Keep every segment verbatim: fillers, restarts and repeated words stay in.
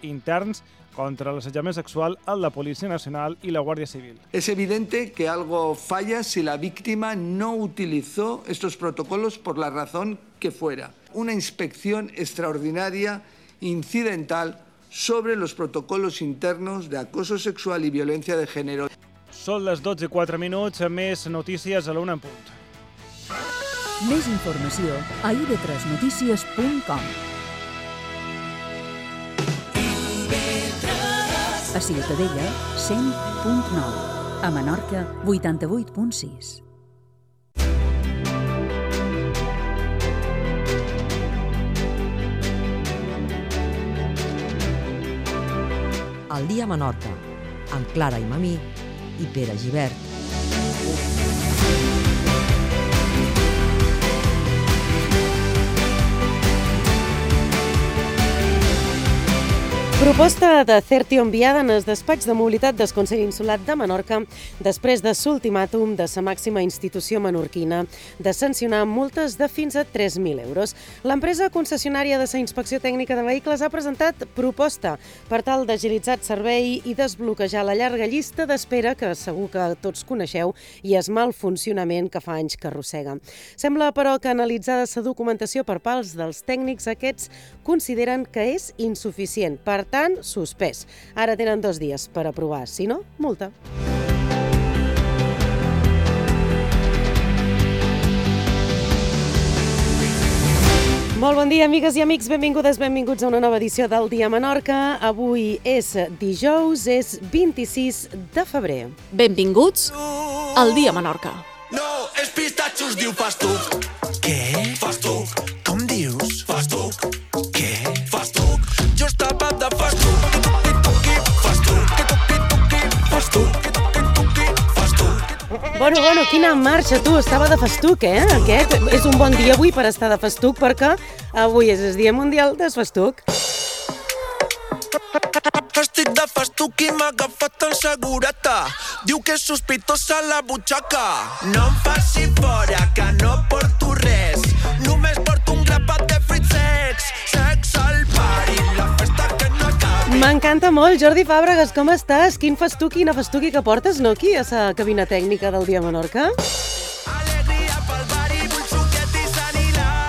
interns contra l'assetjament sexual en la Policía Nacional y la Guardia Civil. Es evidente que algo falla si la víctima no utilizó estos protocolos por la razón que fuera. Una inspección extraordinaria, incidental, sobre los protocolos internos de acoso sexual y violencia de género. Són les dotze i quatre minuts, més notícies a l'una en punt. Més informació a i ve tres notícies punt com. A Ciutadella, cent punt nou. A Menorca, vuitanta-vuit punt sis. El dia a Menorca, amb Clara i Mamí i Pere Gibert. Proposta de Certi enviada en el despatx de mobilitat del Consell Insular de Menorca després de l'ultimàtum de la màxima institució menorquina de sancionar multes de fins a tres mil euros. L'empresa concessionària de la Inspecció Tècnica de Vehicles ha presentat proposta per tal d'agilitzar el servei i desbloquejar la llarga llista d'espera que segur que tots coneixeu i el mal funcionament que fa anys que arrossega. Sembla, però, que analitzada la documentació per part dels tècnics, aquests consideren que és insuficient. Per tant, suspès. Ara tenen dos dies per aprovar. Si no, multa. Molt bon dia, amigues i amics. Benvingudes, benvinguts a una nova edició del Dia Menorca. Avui és dijous, és vint-i-sis de febrer. Benvinguts al Dia Menorca. No, és pistatxos, diu Fastuc. Què? Fastuc. Com dius? Fastuc. Què? Fastuc. Jo estava de Fastuc. Tuqui, Fastuc. Tuqui, tuqui, Fastuc. Tuqui, tuqui, Fastuc. Bueno, bueno, quina marxa, tu. Estava de festuc, eh? Aquest és un bon dia avui per estar de festuc, perquè avui és el Dia Mundial del Festuc. Estic de festuc i m'ha agafat el segurata. Diu que és sospitosa la butxaca. No em faci fora, que no porto res. Només porto un grapat de fruits secs. Sex al pari, la festa que no acabi. M'encanta molt. Jordi Fàbregas, com estàs? Quin festuc, quina festuqui que portes, no, aquí, a la cabina tècnica del Dia Menorca? Alegria pel bari, vull suquet i sant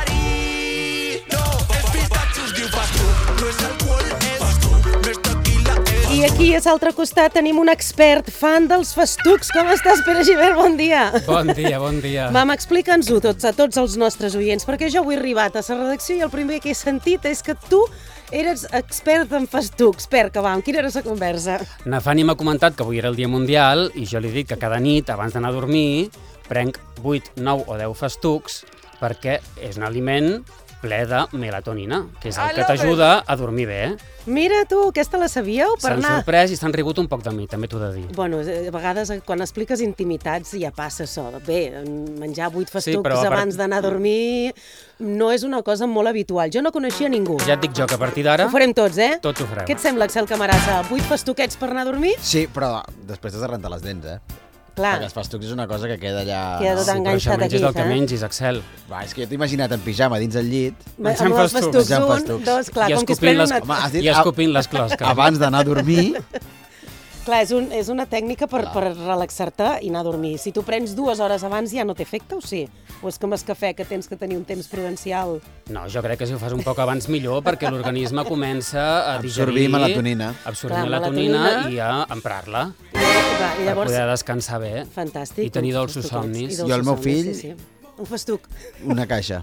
Hilari. No, és pistatxos, diu festuc. No és alcohol, és festuc. No és tequila, és... I aquí, a l'altre costat, tenim un expert fan dels festucs. Com estàs, Pere Gibert? Bon dia. Bon dia, bon dia. Vam, explica'ns-ho tots, a tots els nostres oients, perquè jo avui he arribat a la redacció i el primer que he sentit és que tu eres expert en festucs. Per, que vam, quina era la conversa? Na Fanny m'ha comentat que avui era el Dia Mundial i jo li dic que cada nit, abans d'anar a dormir, prenc vuit, nou o deu festucs perquè és un aliment ple de melatonina, que és el que t'ajuda a dormir bé. Mira tu, aquesta la sabíeu? Per S'han anar... sorprès i s'han rigut un poc de mi, també t'ho he de dir. Bueno, a vegades quan expliques intimitats ja passa això. Bé, menjar vuit festucs Sí, però a part- abans d'anar a dormir no és una cosa molt habitual. Jo no coneixia ningú. Ja et dic jo que a partir d'ara Ho farem tots, eh? tots ho farem. Què et sembla, Axel Camarasa? Vuit festuquets per anar a dormir? Sí, però després has de rentar les dents, eh? Clar, Perquè els festucs és una cosa que queda allà... Queda tot Sí, però això enganxat menges aquí, el que eh? mengis, Axel. Va, és que jo t'he imaginat en pijama dins el llit, Menjant amb els festucs. festucs, Menjant un, festucs. dos, clar, I com qui es escopint pren les, una... Home, has dit- i escopint les closques. abans d'anar a dormir... Clar, és, un, és una tècnica per, Clar. per relaxar-te i anar a dormir. Si tu prens dues hores abans ja no té efecte o sí? O és com el cafè, que tens que tenir un temps prudencial? No, jo crec que si ho fas un poc abans millor, perquè l'organisme comença a digerir... Absorbir melatonina. Absorbir Clar, melatonina, melatonina. i a emprar-la Va, i per llavors... poder descansar bé. Fantàstic. I tenir uns dolços festuquets. somnis. I dolços Jo, el meu somnis, fill- Sí, sí. Un festuc. Una caixa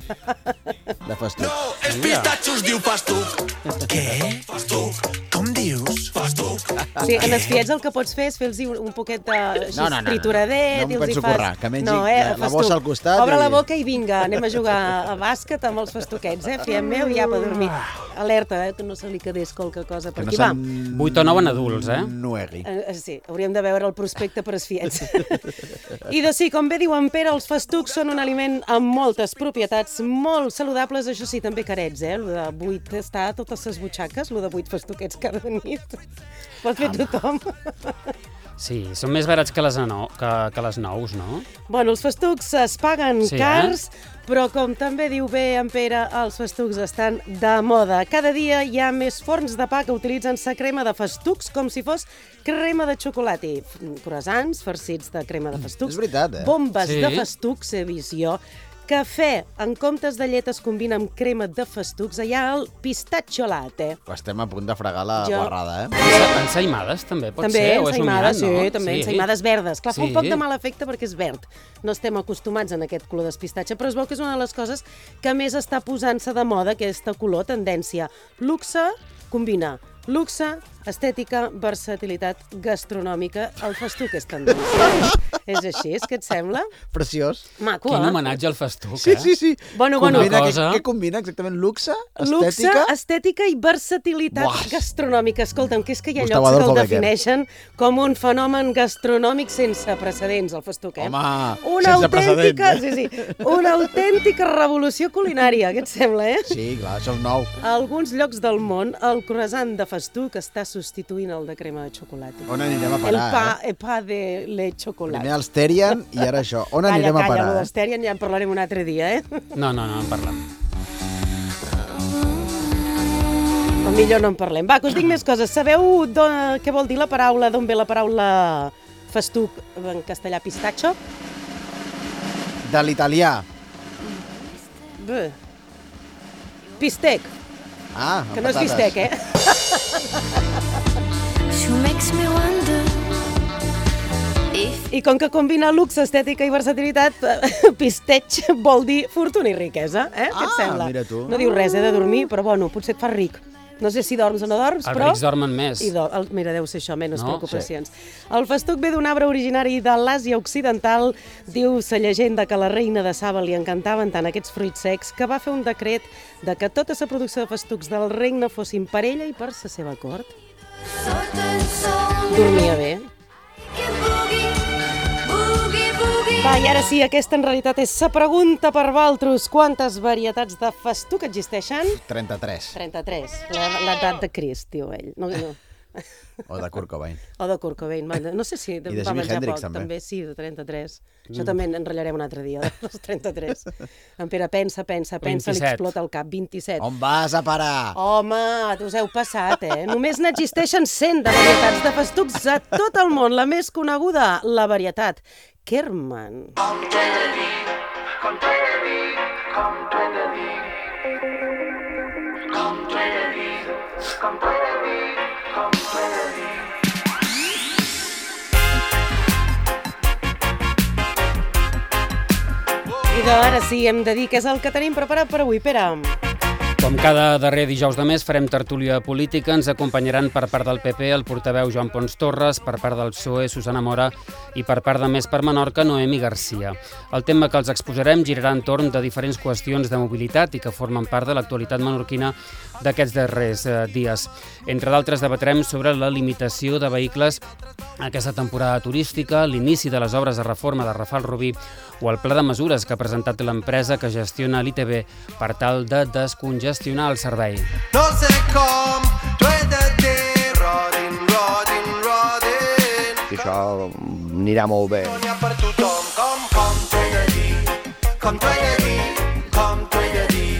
de festucs. No, és pistatxos, diu Fastuc. Què? Fastuc. Com dius? Fastuc. Sí, en els fiets el que pots fer és fer-los un, un poquet de així, No, no, no, no. trituradet. No m'ho i els hi penso fas... currar, que mengi no, eh, la- la festuc. bossa al costat Obre i- la boca i vinga, anem a jugar a bàsquet amb els festuquets, eh? Fiem meu i ja per dormir. Alerta, eh, que no se li quedés qualque cosa per Que no aquí. Va. se'n... Vuit o nou en adults, eh? Nuegui. Eh, eh, sí, hauríem de veure el prospecte per als fiets. I de sí, com bé diu en Pere, els festucs són un aliment amb moltes propietats molt saludables, això sí, també carets, eh? Lo de vuit està a totes les butxaques, lo de vuit festuquets cada nit. Pots fer tothom. Sí, són més barats que les, ano, que, que les nous, no? Bueno, els festucs es paguen Sí, cars, eh? però com també diu bé en Pere, els festucs estan de moda. Cada dia hi ha més forns de pa que utilitzen sa crema de festucs com si fos crema de xocolata. Croissants farcits de crema de festucs. És veritat, eh? Bombes Sí. de festucs, he vist jo. Cafè, en comptes de llet es combina amb crema de festucs. Hi ha el pistatxo latte. Estem a punt de fregar la Jo- guarrada, eh? Ensaïmades, també, pot També ser? O és ensaïmades, un mirat, sí, també no? ensaïmades verdes. Clar, fa un Sí. poc de mal efecte perquè és verd. No estem acostumats en aquest color d'espistatge, però es veu que és una de les coses que més està posant-se de moda, aquesta color, tendència. Luxe combina luxe, estètica, versatilitat gastronòmica. El festuc és tendència. És així, és que et sembla? Preciós. Maco, Quin eh? homenatge al festuc, Sí, eh? sí, sí. Bueno, Una bueno, Combina, cosa- què, què combina exactament? Luxe, luxe, estètica... estètica i versatilitat Buah. gastronòmica. Escolta'm, que és que hi ha Gustavo llocs que el Adolfo Bécquer. defineixen com un fenomen gastronòmic sense precedents, el festuc, eh? Home, una sense autèntica, precedents, sí, sí, una autèntica revolució culinària, què et sembla, eh? Sí, clar, això és nou. A alguns llocs del món, el croissant de festuc està substituint el de crema de xocolata. On anirem a El parar, pa, eh? el pa de le xocolata. Primer els Terian i ara això. On Calla, anirem a calla, parar, allò eh? dels Terian ja en parlarem un altre dia, eh? No, no, no, en parlem. O millor no en parlem. Va, que us dic més coses. Sabeu d'on- què vol dir la paraula, d'on ve la paraula festuc en castellà, pistatxo? De l'italià. Bé. Pistec, Ah, amb que no és patates. bistec, eh? I com que combina luxe, estètica i versatilitat, pistech vol dir fortuna i riquesa, eh? Què et Ah, sembla? mira tu. No diu res, he de dormir, però bueno, potser et fa ric. No sé si dorms o no dorms, Els però... rics dormen més. I do... el... Mira, deu ser això, menys No? preocupacions. El festuc ve d'un arbre originari de l'Àsia Occidental. Diu la llegenda que la reina de Saba li encantaven tant aquests fruits secs que va fer un decret de que tota la producció de festucs del regne fossin per ella i per la seva cort. Dormia bé. Va, i ara sí, aquesta en realitat és la pregunta per Valtros. Quantes varietats de festuc existeixen? trenta-tres. trenta-tres. La- L'edat de Crist, diu ell. No, no. O de Kurt Cobain. O de Kurt Cobain. No sé si I de va Jimi menjar Hendrix, poc. també. També, sí, de trenta-tres. Això també en enratllarem un altre dia, dels trenta-tres. En Pere pensa, pensa, pensa, li vint-i-set. explota el cap. vint-i-set. On vas a parar? Home, us heu passat, eh? Només n'existeixen cent de varietats de festucs a tot el món. La més coneguda, la varietat Kerman. I d'ara sí, hem de dir què és el que tenim preparat per avui, Pere. Com cada darrer dijous de mes farem tertúlia política, ens acompanyaran per part del P P el portaveu Joan Pons Torres, per part del P S O E Susana Mora i per part de Més per Menorca Noemi Garcia. El tema que els exposarem girarà entorn de diferents qüestions de mobilitat i que formen part de l'actualitat menorquina d'aquests darrers eh, dies. Entre d'altres debatrem sobre la limitació de vehicles aquesta temporada turística, l'inici de les obres de reforma de Rafal Rubí o el pla de mesures que ha presentat l'empresa que gestiona l'I T B per tal de descongestionar el servei. No sé com, tu he de dir, rodin, rodin, rodin. I això anirà molt bé. No n'hi ha per tothom, com, com t'ho he de dir, com t'ho he de dir, com t'ho he de dir,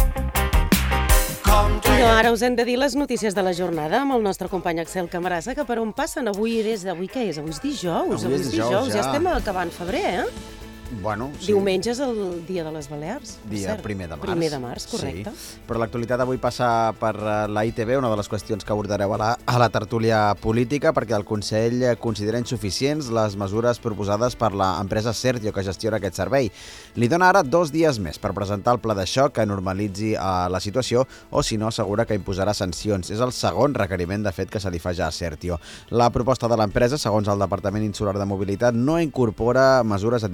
com t'ho he I de no, ara us hem de dir les notícies de la jornada amb el nostre company Axel Camarasa, que per on passen avui des d'avui, què és? Avui és dijous, Avui és dijous, ja ja. estem acabant febrer, eh? Bueno, sí. Diumenge és el dia de les Balears. Dia cert? primer de març. Primer de març, correcte. Sí. Però l'actualitat avui passa per eh, la I T B, una de les qüestions que abordareu a la, a la tertúlia política, perquè el Consell considera insuficients les mesures proposades per l'empresa Certio, que gestiona aquest servei. Li dona ara dos dies més per presentar el pla de xoc que normalitzi eh, la situació, o si no, assegura que imposarà sancions. És el segon requeriment, de fet, que se li fa ja a Certio. La proposta de l'empresa, segons el Departament Insular de Mobilitat, no incorpora mesures addicionals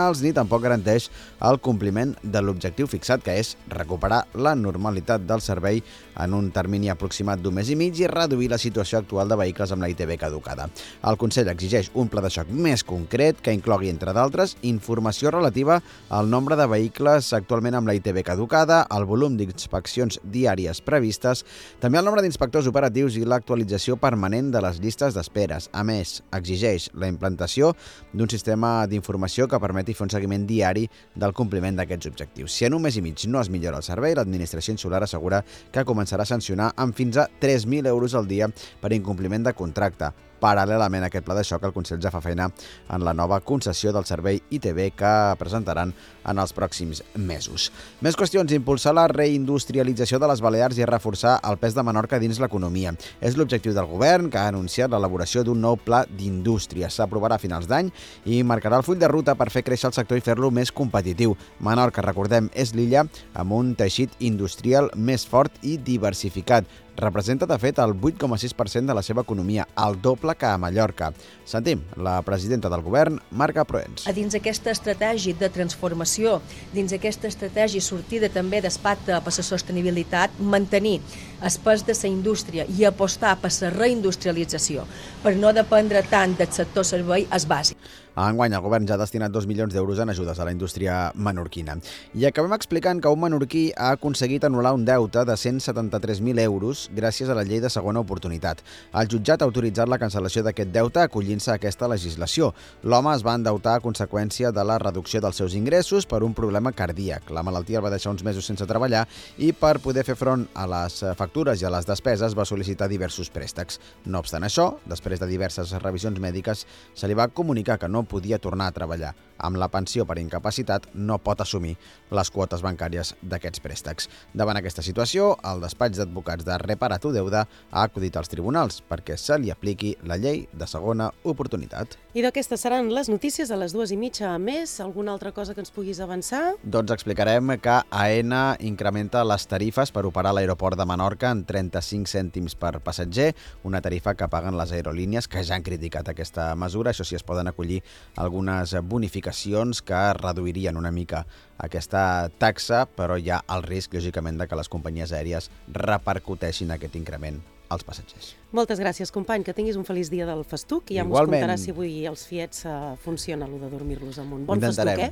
professionals ni tampoc garanteix el compliment de l'objectiu fixat, que és recuperar la normalitat del servei en un termini aproximat d'un mes i mig i reduir la situació actual de vehicles amb la I T V caducada. El Consell exigeix un pla de xoc més concret que inclogui, entre d'altres, informació relativa al nombre de vehicles actualment amb la I T V caducada, el volum d'inspeccions diàries previstes, també el nombre d'inspectors operatius i l'actualització permanent de les llistes d'esperes. A més, exigeix la implantació d'un sistema d'informació que permeti fer un seguiment diari del compliment d'aquests objectius. Si en un mes i mig no es millora el servei, l'administració insular assegura que començarà a sancionar amb fins a tres mil euros al dia per incompliment de contracte. Paral·lelament a aquest pla de xoc, el Consell ja fa feina en la nova concessió del servei I T V que presentaran en els pròxims mesos. Més qüestions: impulsar la reindustrialització de les Balears i reforçar el pes de Menorca dins l'economia. És l'objectiu del govern, que ha anunciat l'elaboració d'un nou pla d'indústria. S'aprovarà a finals d'any i marcarà el full de ruta per fer créixer el sector i fer-lo més competitiu. Menorca, recordem, és l'illa amb un teixit industrial més fort i diversificat. Representa, de fet, el vuit coma sis per cent de la seva economia, el doble que a Mallorca. Sentim la presidenta del govern, Marga Proens. A dins aquesta estratègia de transformació, dins aquesta estratègia sortida també del pacte per la sostenibilitat, mantenir el pes de la indústria i apostar per la reindustrialització, per no dependre tant del sector servei, és bàsic. Enguany, el govern ja ha destinat dos milions d'euros en ajudes a la indústria menorquina. I acabem explicant que un menorquí ha aconseguit anul·lar un deute de cent setanta-tres mil euros gràcies a la llei de segona oportunitat. El jutjat ha autoritzat la cancel·lació d'aquest deute acollint-se a aquesta legislació. L'home es va endeutar a conseqüència de la reducció dels seus ingressos per un problema cardíac. La malaltia el va deixar uns mesos sense treballar i per poder fer front a les factures i a les despeses va sol·licitar diversos préstecs. No obstant això, després de diverses revisions mèdiques, se li va comunicar que no podia tornar a treballar. Amb la pensió per incapacitat no pot assumir les quotes bancàries d'aquests préstecs. Davant aquesta situació, el despatx d'advocats de Repara tu Deuda ha acudit als tribunals perquè se li apliqui la llei de segona oportunitat. I d'aquestes seran les notícies a les dues i mitja. A més, alguna altra cosa que ens puguis avançar? Doncs explicarem que AENA incrementa les tarifes per operar l'aeroport de Menorca en trenta-cinc cèntims per passatger, una tarifa que paguen les aerolínies que ja han criticat aquesta mesura. Això sí, es poden acollir algunes bonificacions que reduirien una mica aquesta taxa, però hi ha el risc, lògicament, de que les companyies aèries repercuteixin aquest increment als passatgers. Moltes gràcies, company, que tinguis un feliç dia del festuc i ja mos contaràs si avui els fiets uh, funciona, allò de dormir-los amunt. Bon festuc, eh?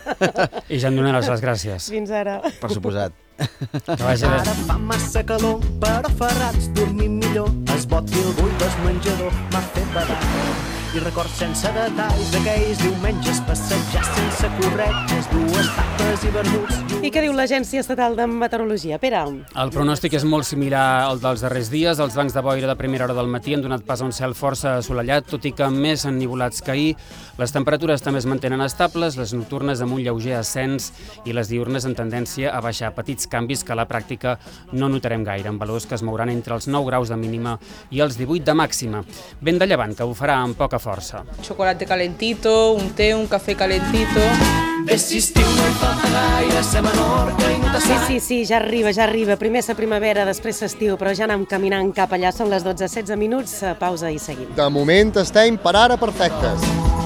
I ja em donaràs les gràcies. Fins ara. Per suposat. Que vagi bé. Ara fa massa calor, però ferrats dormim millor. Es bot i el bull del menjador m'ha fet badar. I records sense detalls d'aquells diumenges passejats sense corretges, dues tapes i vermuts. I què diu l'Agència Estatal de Meteorologia? Pere? El pronòstic és molt similar al dels darrers dies. Els bancs de boira de primera hora del matí han donat pas a un cel força assolellat, tot i que més ennivolats que ahir. Les temperatures també es mantenen estables, les nocturnes amb un lleuger ascens i les diurnes en tendència a baixar. Petits canvis que a la pràctica no notarem gaire, amb valors que es mouran entre els nou graus de mínima i els divuit de màxima. Vent de llevant, que ho farà amb poca força. Chocolate calentito, un té, un cafè calentito. Ves si estiu no hi falta gaire, ser Menorca i no te Sí, sí, sí, ja arriba, ja arriba. Primer sa primavera, després s'estiu, però ja anem caminant cap allà. Són les dotze setze minuts, pausa i seguim. De moment estem per ara perfectes.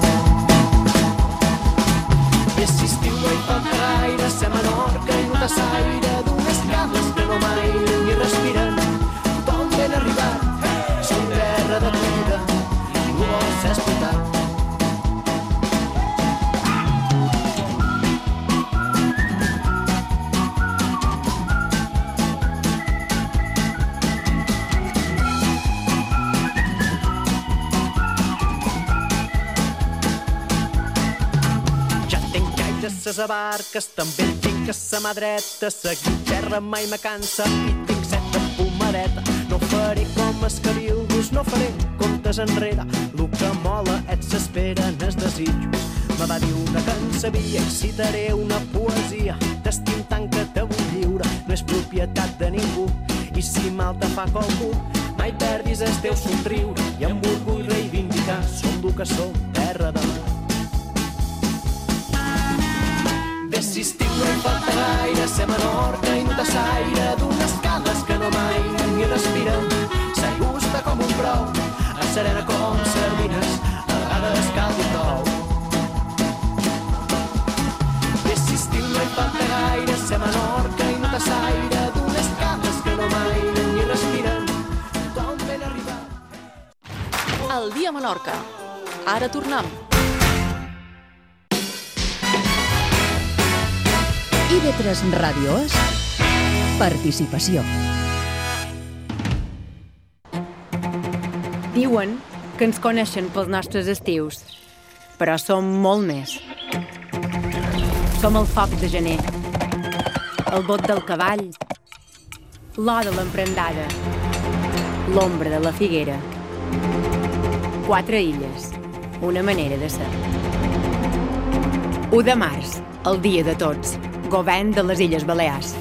Ves si estiu no hi falta gaire, ser Menorca i no te saire d'unes cames que no mai ni respiren. Tothom ben arribat, som terra de vida, ningú vol ser escoltat. Ses abarques, també tinc a sa mà dreta, seguir terra mai me cansa i tinc set de pomadeta. No faré com escabildos, no faré comptes enrere, lo que mola et s'esperen els desitjos. Me va dir una que en sabia i citaré una poesia d'estim tant que te vull lliure, no és propietat de ningú i si mal te fa qualcú mai perdis el teu somriure i amb orgull reivindicar som lo que som, terra de mar. Ves si estiu no hi falta gaire, ser Menorca i no te saire d'unes caldes que no mai ni respiren. Se gusta com un brou, a serena com sardines, a vegades caldo i prou. El dia a Menorca. Ara tornem. I ve tres Ràdio és participació. Diuen que ens coneixen pels nostres estius, però som molt més. Som el foc de gener, el bot del cavall, l'or de l'emprendada, l'ombra de la figuera. Quatre illes, una manera de ser. u de març, el dia de tots, govern de les Illes Balears.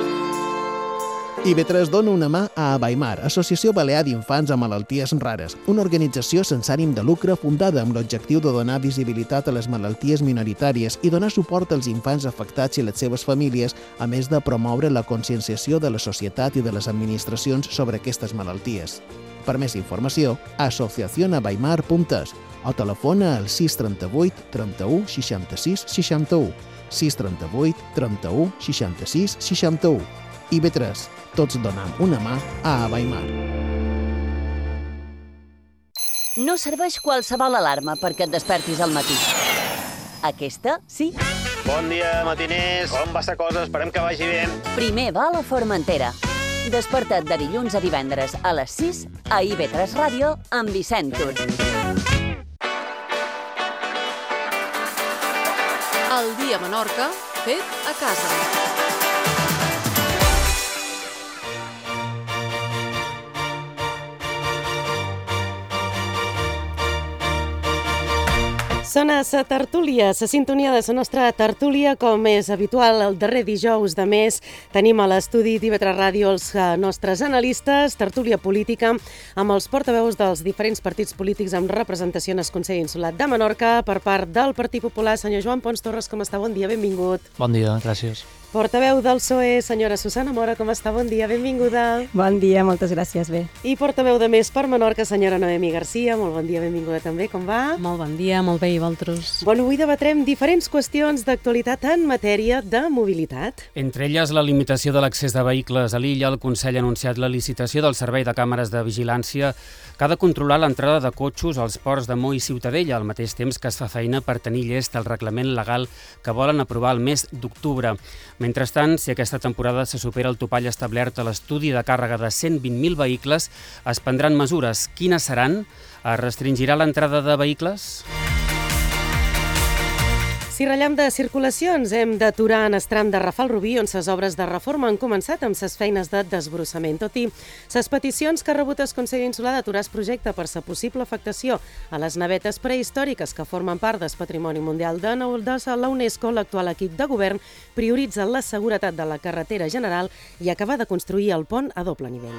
I ve tres dona una mà a Abaimar, Associació Balear d'Infants amb Malalties Rares, una organització sense ànim de lucre fundada amb l'objectiu de donar visibilitat a les malalties minoritàries i donar suport als infants afectats i les seves famílies, a més de promoure la conscienciació de la societat i de les administracions sobre aquestes malalties. Per més informació, asociación abaimar punt es o telefona al sis trenta-vuit trenta-u seixanta-sis seixanta-u, sis trenta-vuit trenta-u seixanta-sis seixanta-u. I ve tres, tots donem una mà a Abaimar. No serveix qualsevol alarma perquè et despertis al matí. Aquesta, sí. Bon dia, matiners. Com va la cosa? Esperem que vagi bé. Primer va a la Formentera. Desperta't de dilluns a divendres a les sis a I V tres Ràdio amb Vicent Tur. El dia a Menorca, fet a casa. Sona sa tertúlia, sa sintonia de la nostra tertúlia, com és habitual el darrer dijous de mes. Tenim a l'estudi d'I V tres Ràdio els nostres analistes, tertúlia política, amb els portaveus dels diferents partits polítics amb representació en el Consell Insular de Menorca per part del Partit Popular. Senyor Joan Pons Torres, com està? Bon dia, benvingut. Bon dia, gràcies. Portaveu del P S O E, senyora Susana Mora, com està? Bon dia, benvinguda. Bon dia, moltes gràcies, bé. I portaveu de Més per Menorca, senyora Noemi Garcia, molt bon dia, benvinguda també, com va? Molt bon dia, molt bé, i vosaltres? Bueno, avui debatrem diferents qüestions d'actualitat en matèria de mobilitat. Entre elles, la limitació de l'accés de vehicles a l'illa. El Consell ha anunciat la licitació del servei de càmeres de vigilància que ha de controlar l'entrada de cotxos als ports de Mo i Ciutadella, al mateix temps que es fa feina per tenir llest el reglament legal que volen aprovar el mes d'octubre. Mentrestant, si aquesta temporada se supera el topall establert a l'estudi de càrrega de cent vint mil vehicles, es prendran mesures. Quines seran? Es restringirà l'entrada de vehicles? Si ratllem de circulacions, hem d'aturar en el tram de Rafal-Rubí, on les obres de reforma han començat amb les feines de desbrossament. Tot i les peticions que ha rebut el Consell Insular d'aturar el projecte per la possible afectació a les navetes prehistòriques que formen part del Patrimoni Mundial de la UNESCO, l'actual equip de govern prioritza la seguretat de la carretera general i acabar de construir el pont a doble nivell.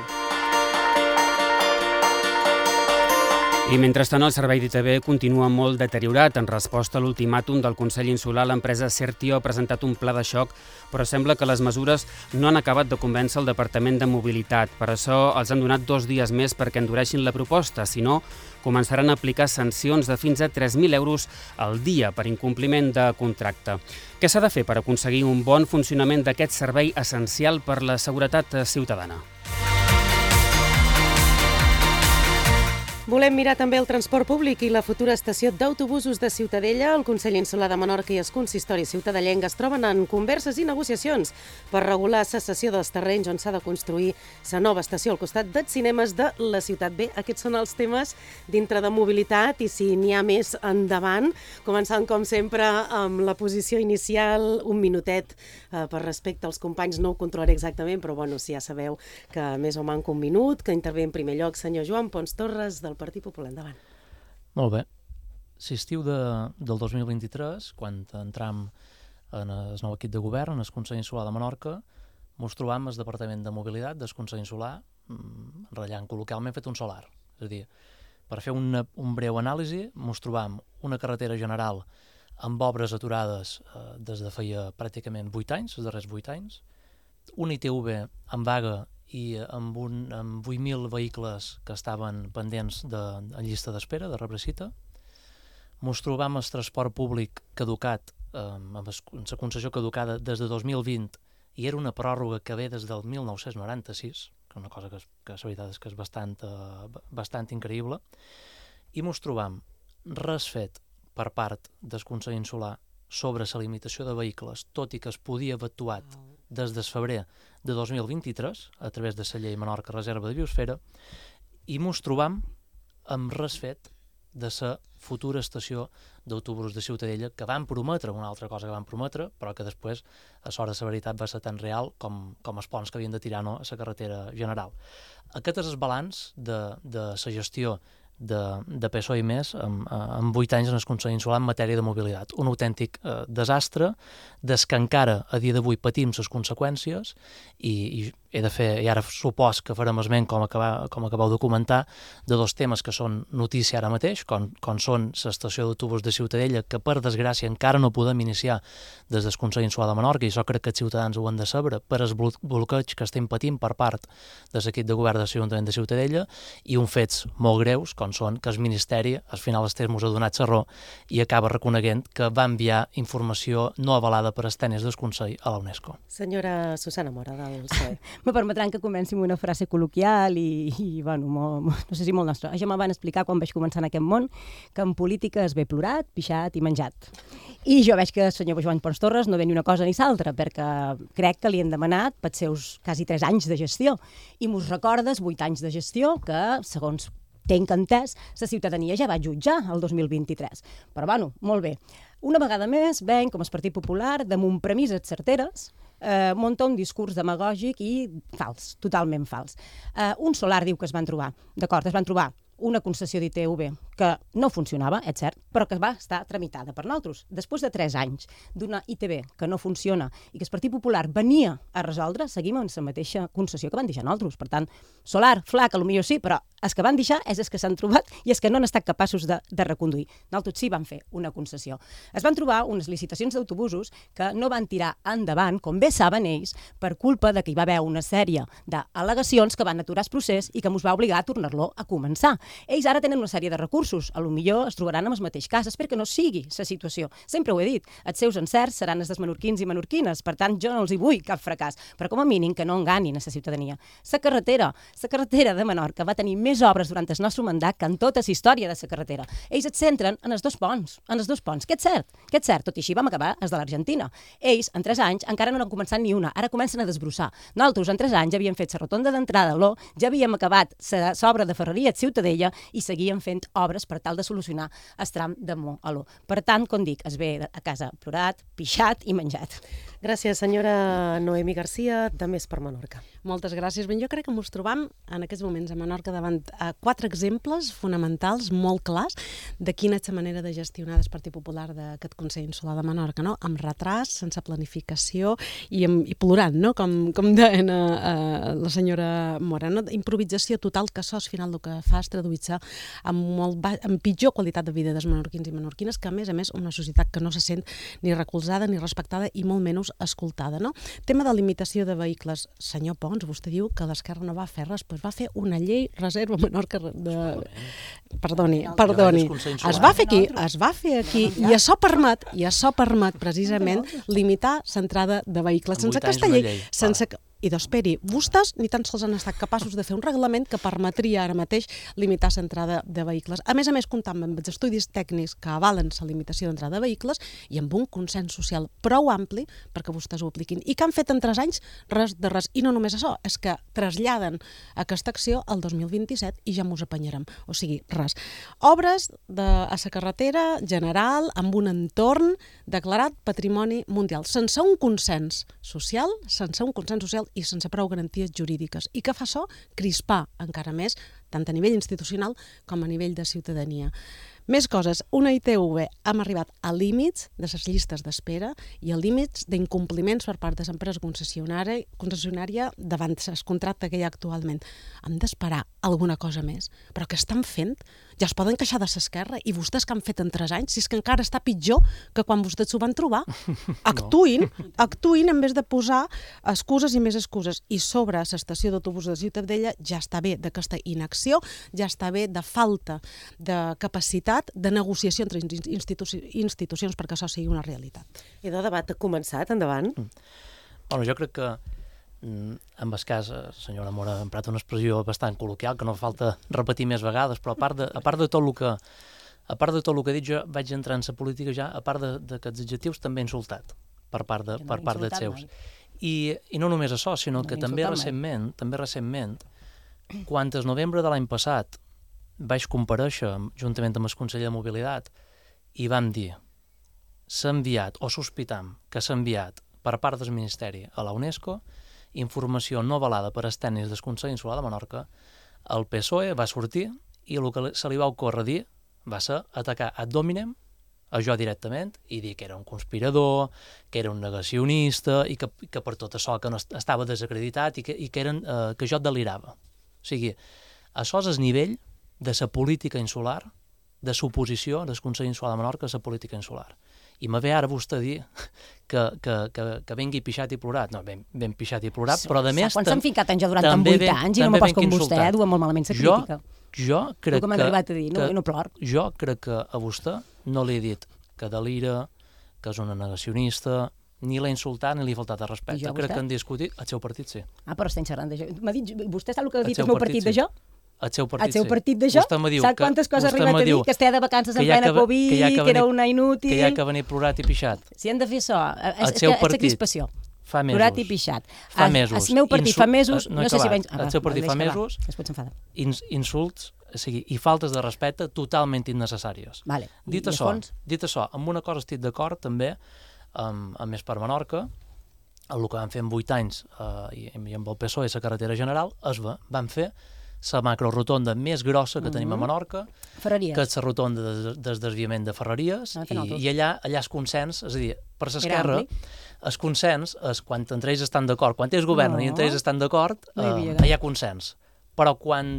I mentrestant, el servei d'I T V continua molt deteriorat. En resposta a l'ultimàtum del Consell Insular, l'empresa Certio ha presentat un pla de xoc, però sembla que les mesures no han acabat de convèncer el Departament de Mobilitat. Per això els han donat dos dies més perquè endureixin la proposta. Si no, començaran a aplicar sancions de fins a tres mil euros al dia per incompliment de contracte. Què s'ha de fer per aconseguir un bon funcionament d'aquest servei essencial per la seguretat ciutadana? Volem mirar també el transport públic i la futura estació d'autobusos de Ciutadella. El Consell Insular de Menorca i el Consistori ciutadellenc es troben en converses i negociacions per regular la cessió dels terrenys on s'ha de construir la nova estació al costat dels cinemes de la ciutat. Bé, aquests són els temes dintre de mobilitat i si n'hi ha més endavant, començant com sempre amb la posició inicial, un minutet eh, per respecte als companys, no ho controlaré exactament, però bueno, si ja sabeu que més o manca un minut, que intervé en primer lloc senyor Joan Pons Torres del Partit Popular. Endavant. Molt bé. L'estiu de, del dos mil vint-i-tres, quan entram en el nou equip de govern, en el Consell Insular de Menorca, ens trobam el Departament de Mobilitat del Consell Insular, ratllant col·loquialment fet un solar. És a dir, per fer una, un breu anàlisi, ens trobam una carretera general amb obres aturades eh, des de feia pràcticament vuit anys, els darrers vuit anys, una I T V en vaga i amb, un, amb vuit mil vehicles que estaven pendents de, de llista d'espera, de rebre cita. Ens trobam el transport públic caducat, eh, amb la concessió caducada des de dos mil vint, i era una pròrroga que ve des del mil nou-cents noranta-sis, que és una cosa que, que la veritat és que és bastant, eh, bastant increïble. i mos trobam res fet per part del Consell Insular sobre la limitació de vehicles, tot i que es podia haver actuat des del febrer de dos mil vint-i-tres a través de la llei Menorca Reserva de Biosfera, i mos trobam amb res fet de la futura estació d'autobusos de Ciutadella, que van prometre una altra cosa que van prometre, però que després, a l'hora de la veritat, va ser tan real com, com els ponts que havien de tirar no, a la carretera general. Aquest és el balanç de, de la gestió de, de P S O E i més en, en vuit anys en el Consell Insular en matèria de mobilitat. Un autèntic eh, desastre des que encara a dia d'avui patim les conseqüències i, i he de fer, i ara supos que farem esment, com, acabar, com acabeu de comentar, de dos temes que són notícia ara mateix, com, com són l'estació d'autobús de Ciutadella, que per desgràcia encara no podem iniciar des del Consell Insular de Menorca, i això crec que els ciutadans ho han de saber, per el bloqueig que estem patint per part de l'equip de govern de l'Ajuntament de Ciutadella, i uns fets molt greus, com són que el Ministeri, al final el temps mos ha donat la raó, i acaba reconeguent que va enviar informació no avalada per els tècnics del Consell a la UNESCO. Senyora Susana Mora, del P S O E. Me permetran que comenci amb una frase col·loquial i, i bueno, molt, no sé si molt nostra. Ja me van explicar quan vaig començar en aquest món que en política es ve plorat, pixat i menjat. I jo veig que el senyor Joan Pons Torres no ve ni una cosa ni l'altra, perquè crec que li hem demanat pels seus quasi tres anys de gestió. I mos recordes vuit anys de gestió que, segons tenc entès, la ciutadania ja va jutjar el dos mil vint-i-tres. Però, bueno, molt bé. Una vegada més, ven, com el Partit Popular, damunt premisses certeres, eh, munta un discurs demagògic i fals, totalment fals. Eh, un solar diu que es van trobar, d'acord, es van trobar una concessió d'I T V que no funcionava, és cert, però que va estar tramitada per nosaltres. Després de tres anys d'una I T V que no funciona i que el Partit Popular venia a resoldre, seguim amb la mateixa concessió que van deixar nosaltres. Per tant, solar, flac, potser sí, però els que van deixar és els que s'han trobat i els que no han estat capaços de, de reconduir. Nosaltres sí van fer una concessió. Es van trobar unes licitacions d'autobusos que no van tirar endavant, com bé saben ells, per culpa de que hi va haver una sèrie d'al·legacions que van aturar el procés i que ens va obligar a tornar-lo a començar. Ells ara tenen una sèrie de recursos, a lo millor es trobaran amb el mateix cas, espero que no sigui la situació. Sempre ho he dit, els seus encerts seran els dels menorquins i menorquines, per tant jo no els hi vull cap fracàs, però com a mínim que no enganin a la ciutadania. La carretera, la carretera de Menorca va tenir més obres durant el nostre mandat que en tota la història de la carretera. Ells et centren en els dos ponts, en els dos ponts, que és cert, que és cert, tot i així vam acabar els de l'Argentina. Ells, en tres anys, encara no han començat ni una, ara comencen a desbrossar. Nosaltres, en tres anys, ja havíem fet la rotonda d'entrada a l'O, ja havíem acabat l'obra de Ferreria a Ciutadella i seguíem fent obres per tal de solucionar el tram de Mo a l'O. Per tant, com dic, es ve a casa plorat, pixat i menjat. Gràcies, senyora Noemi Garcia, de Més per Menorca. Moltes gràcies. Ben, jo crec que ens trobam en aquests moments a Menorca davant eh, quatre exemples fonamentals, molt clars, de quina és la manera de gestionar el Partit Popular d'aquest Consell Insular de Menorca, no? Amb retras, sense planificació i, amb, i plorant, no? Com, com deia eh, la senyora Mora, no? Improvisació total, que això al final el que fa és traduir-se amb, molt ba amb pitjor qualitat de vida dels menorquins i menorquines, que a més a més una societat que no se sent ni recolzada ni respectada i molt menys escoltada, no? Tema de limitació de vehicles. Senyor Pons, vostè diu que l'Esquerra no va fer res, doncs va fer una llei reserva Menorca de... Perdoni, perdoni. Es va fer aquí, es va fer aquí, i això permet, i això permet precisament limitar l'entrada de vehicles. Sense aquesta llei, sense... I doncs, esperi, vostès ni tan sols han estat capaços de fer un reglament que permetria ara mateix limitar l'entrada de vehicles. A més a més, comptant amb els estudis tècnics que avalen la limitació d'entrada de vehicles i amb un consens social prou ampli perquè vostès ho apliquin. I que han fet en tres anys? Res de res. I no només això, és que traslladen aquesta acció al dos mil vint-i-set i ja mos apanyarem. O sigui, res. Obres de, a la carretera general amb un entorn declarat patrimoni mundial, sense un consens social, sense un consens social i sense prou garanties jurídiques. I què fa això? Crispar encara més, tant a nivell institucional com a nivell de ciutadania. Més coses, una I T V hem arribat a límits de les llistes d'espera i a límits d'incompliments per part de l'empresa concessionària, concessionària davant el contracte que hi ha actualment. Hem d'esperar alguna cosa més, però què estan fent? Ja es poden queixar de l'esquerra i vostès que han fet en tres anys, si és que encara està pitjor que quan vostès s'ho van trobar. Actuïn, actuïn en vez de posar excuses i més excuses. I sobre l'estació d'autobús de Ciutadella ja està bé d'aquesta inacció, ja està bé de falta de capacitat de negociació entre institu institucions perquè això sigui una realitat. I el debat ha començat, endavant. Mm. Bueno, jo crec que en el cas, la senyora Mora ha emprat una expressió bastant col·loquial, que no fa falta repetir més vegades, però a part de, a part de tot el que a part de tot el que he dit, jo vaig entrar en la política ja, a part d'aquests adjectius, també insultat per part de, per part dels seus. I, I no només això, sinó que també recentment, també recentment, quan el novembre de l'any passat vaig comparèixer juntament amb el Consell de Mobilitat i vam dir s'ha enviat, o sospitam que s'ha enviat per part del Ministeri a la UNESCO informació no avalada per als tècnics del Consell Insular de Menorca, el P S O E va sortir i el que se li va ocórrer dir va ser atacar ad hominem a jo directament i dir que era un conspirador, que era un negacionista i que, que per tot això que no estava desacreditat i que, i que, eren, eh, que jo delirava. O sigui, això és el nivell de la política insular, de suposició del Consell Insular de Menorca a la política insular. I me ve ara vostè a dir que, que, que, que vengui pixat i plorat. No, ben, ben pixat i plorat, sí, però a més... Quan s'han fincat en jo durant tant vuit anys i no me pas com vostè, dua molt malament la crítica. Jo, jo crec que... que m'han arribat a dir, no, no plor. Jo crec que a vostè no li he dit que delira, que és una negacionista, ni l'he insultat ni li he faltat a respecte. Crec que han discutit... El seu partit, sí. Ah, però estem xerrant d'això. M'ha dit, vostè sap el que ha dit el meu partit d'això? El seu partit, el seu partit d'això? Sap quantes coses ha arribat a dir? Que esté de vacances en plena Covid, que, que, que era una inútil... Que hi ha que venir plorat i pixat. Si hem de fer això, és, és, és la crispació. Fa mesos. Plorat i pixat. Fa mesos. El meu partit fa mesos... No, no sé si va... El seu partit fa mesos... Insults o sigui, i faltes de respecte totalment innecessàries. Vale. Dit això, dit això, amb una cosa estic d'acord també, amb, amb Més per Menorca, el que vam fer en vuit anys eh, i amb el P S O E i la carretera general, es va, vam fer la macrorotonda més grossa que tenim a Menorca, Ferreries. Que és la rotonda de, del desviament de Ferreries, i, i allà, allà és consens, és a dir, per l'esquerra, el consens és quan entre ells estan d'acord, quan ells governen no. i entre ells estan d'acord, no hi, eh, hi ha consens. Però quan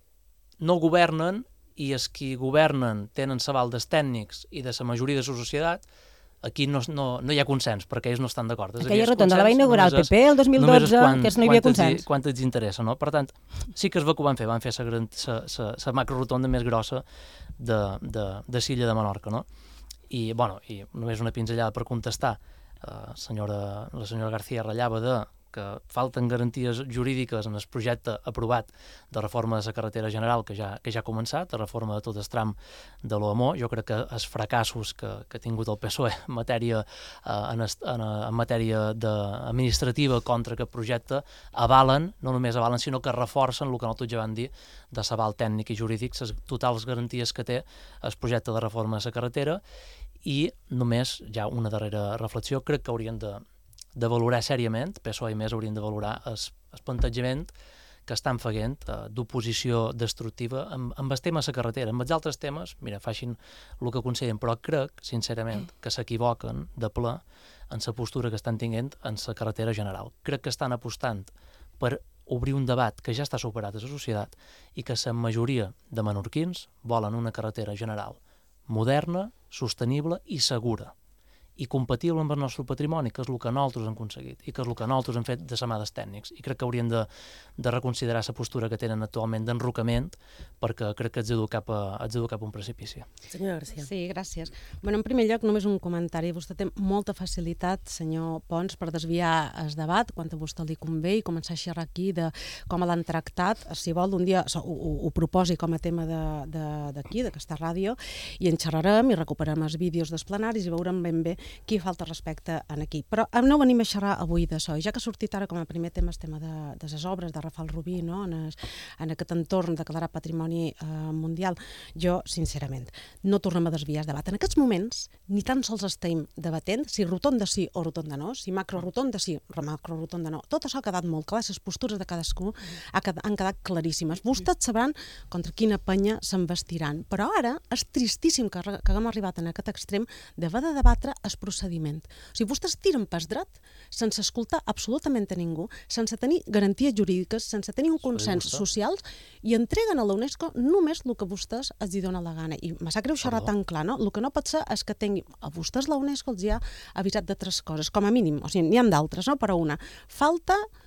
no governen i els qui governen tenen l'aval dels tècnics i de la majoria de la societat, aquí no, no, no hi ha consens, perquè ells no estan d'acord. Aquella rotonda la va inaugurar el P P el dos mil dotze, quan, que no hi havia consens. Quan els interessa, no? Per tant, sí que es va que ho van fer, van fer la macrorotonda més grossa de, de, de Silla de Menorca, no? I, bueno, i només una pinzellada per contestar, eh, senyora, la senyora García ratllava de que falten garanties jurídiques en el projecte aprovat de reforma de la carretera general que ja, que ja ha començat, de reforma de tot el tram de l'O M O. Jo crec que els fracassos que, que ha tingut el P S O E en matèria, eh, en, en, en matèria de, administrativa contra aquest projecte avalen, no només avalen, sinó que reforcen el que nosaltres ja vam dir de l'aval tècnic i jurídic, les totals garanties que té el projecte de reforma de la carretera. I només, ja una darrera reflexió, crec que haurien de de valorar seriament, P S O E i més haurien de valorar el, el plantejament que estan fent eh, d'oposició destructiva amb, amb el tema de la carretera. Amb els altres temes, mira, facin el que consideren, però crec, sincerament, que s'equivoquen de ple en la postura que estan tinguent en la carretera general. Crec que estan apostant per obrir un debat que ja està superat a la societat i que la majoria de menorquins volen una carretera general moderna, sostenible i segura, i compatible amb el nostre patrimoni, que és el que nosaltres hem aconseguit i que és el que nosaltres hem fet de la mà dels tècnics. I crec que haurien de, de reconsiderar la postura que tenen actualment d'enrocament, perquè crec que ets edu cap a, ets edu cap a un precipici. Senyora García. Sí, gràcies. Bueno, en primer lloc, només un comentari. Vostè té molta facilitat, senyor Pons, per desviar el debat quan a vostè li convé i començar a xerrar aquí de com l'han tractat. Si vol, un dia ho, ho, ho proposi com a tema d'aquí, d'aquesta ràdio, i en xerrarem i recuperarem els vídeos dels plenaris i veurem ben bé qui falta respecte en aquí. Però no venim a xerrar avui d'això, i ja que ha sortit ara com a primer tema el tema de, de les obres de Rafal Rubí, no? en, es, en aquest entorn declarat patrimoni eh, mundial, jo, sincerament, no tornem a desviar el debat. En aquests moments, ni tan sols estem debatent si rotonda sí o rotonda no, si macro-rotonda sí o macro-rotonda no. Tot això ha quedat molt clar, les postures de cadascú han quedat claríssimes. Vostès sabran contra quina penya s'envestiran, però ara és tristíssim que, que haguem arribat en aquest extrem d'haver de debatre el procediment. O sigui, vostès tiren pas dret sense escoltar absolutament a ningú, sense tenir garanties jurídiques, sense tenir un consens social, i entreguen a la UNESCO només el que vostès els hi dona la gana. I me sap greu xerrar tan clar, no? El que no pot ser és que tingui... A vostès la UNESCO els hi ha avisat de tres coses, com a mínim. O sigui, n'hi ha d'altres, no? Però una, falta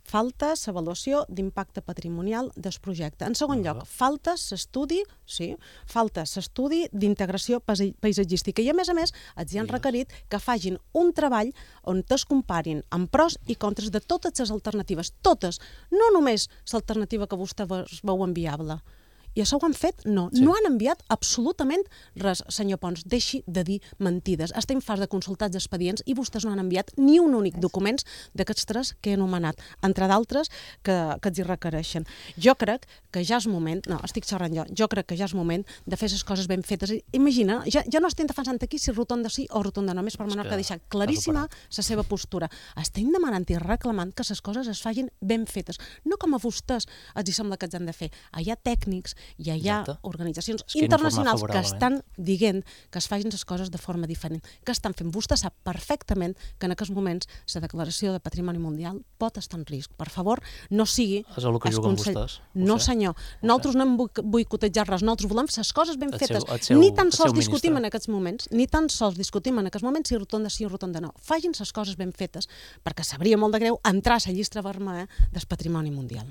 falta l'avaluació d'impacte patrimonial del projecte. En segon lloc, falta l'estudi, sí, falta l'estudi d'integració paisatgística i, a més a més, els hi han requerit que facin un treball on es comparin amb pros i contres de totes les alternatives, totes, no només l'alternativa que vostè veu enviable. I això ho han fet? No. Sí. No han enviat absolutament res, senyor Pons. Deixi de dir mentides. Estem en fase de consultats d'expedients i vostès no han enviat ni un únic document d'aquests tres que he anomenat, entre d'altres que, que els hi requereixen. Jo crec que ja és moment, no, estic xerrant jo, jo crec que ja és moment de fer les coses ben fetes. Imagina, ja, ja no estem defensant aquí si rotonda sí o rotonda no, més per Menorca que deixar claríssima la seva postura. Estem demanant i reclamant que les coses es facin ben fetes. No com a vostès els hi sembla que els han de fer. Hi ha tècnics, i hi ha Exacte. organitzacions es internacionals que estan dient que es facin les coses de forma diferent, que estan fent. Vostè sap perfectament que en aquests moments la declaració de patrimoni mundial pot estar en risc. Per favor, no sigui... És el que juguen consell... vostès. No, senyor. Nosaltres no hem boicotejat res. Nosaltres volem les coses ben fetes. El seu, el seu, ni tan sols discutim ministre. en aquests moments, ni tan sols discutim en aquests moments si rotonda sí o rotonda no. Facin les coses ben fetes, perquè sabria molt de greu entrar a la llista vermella del patrimoni mundial.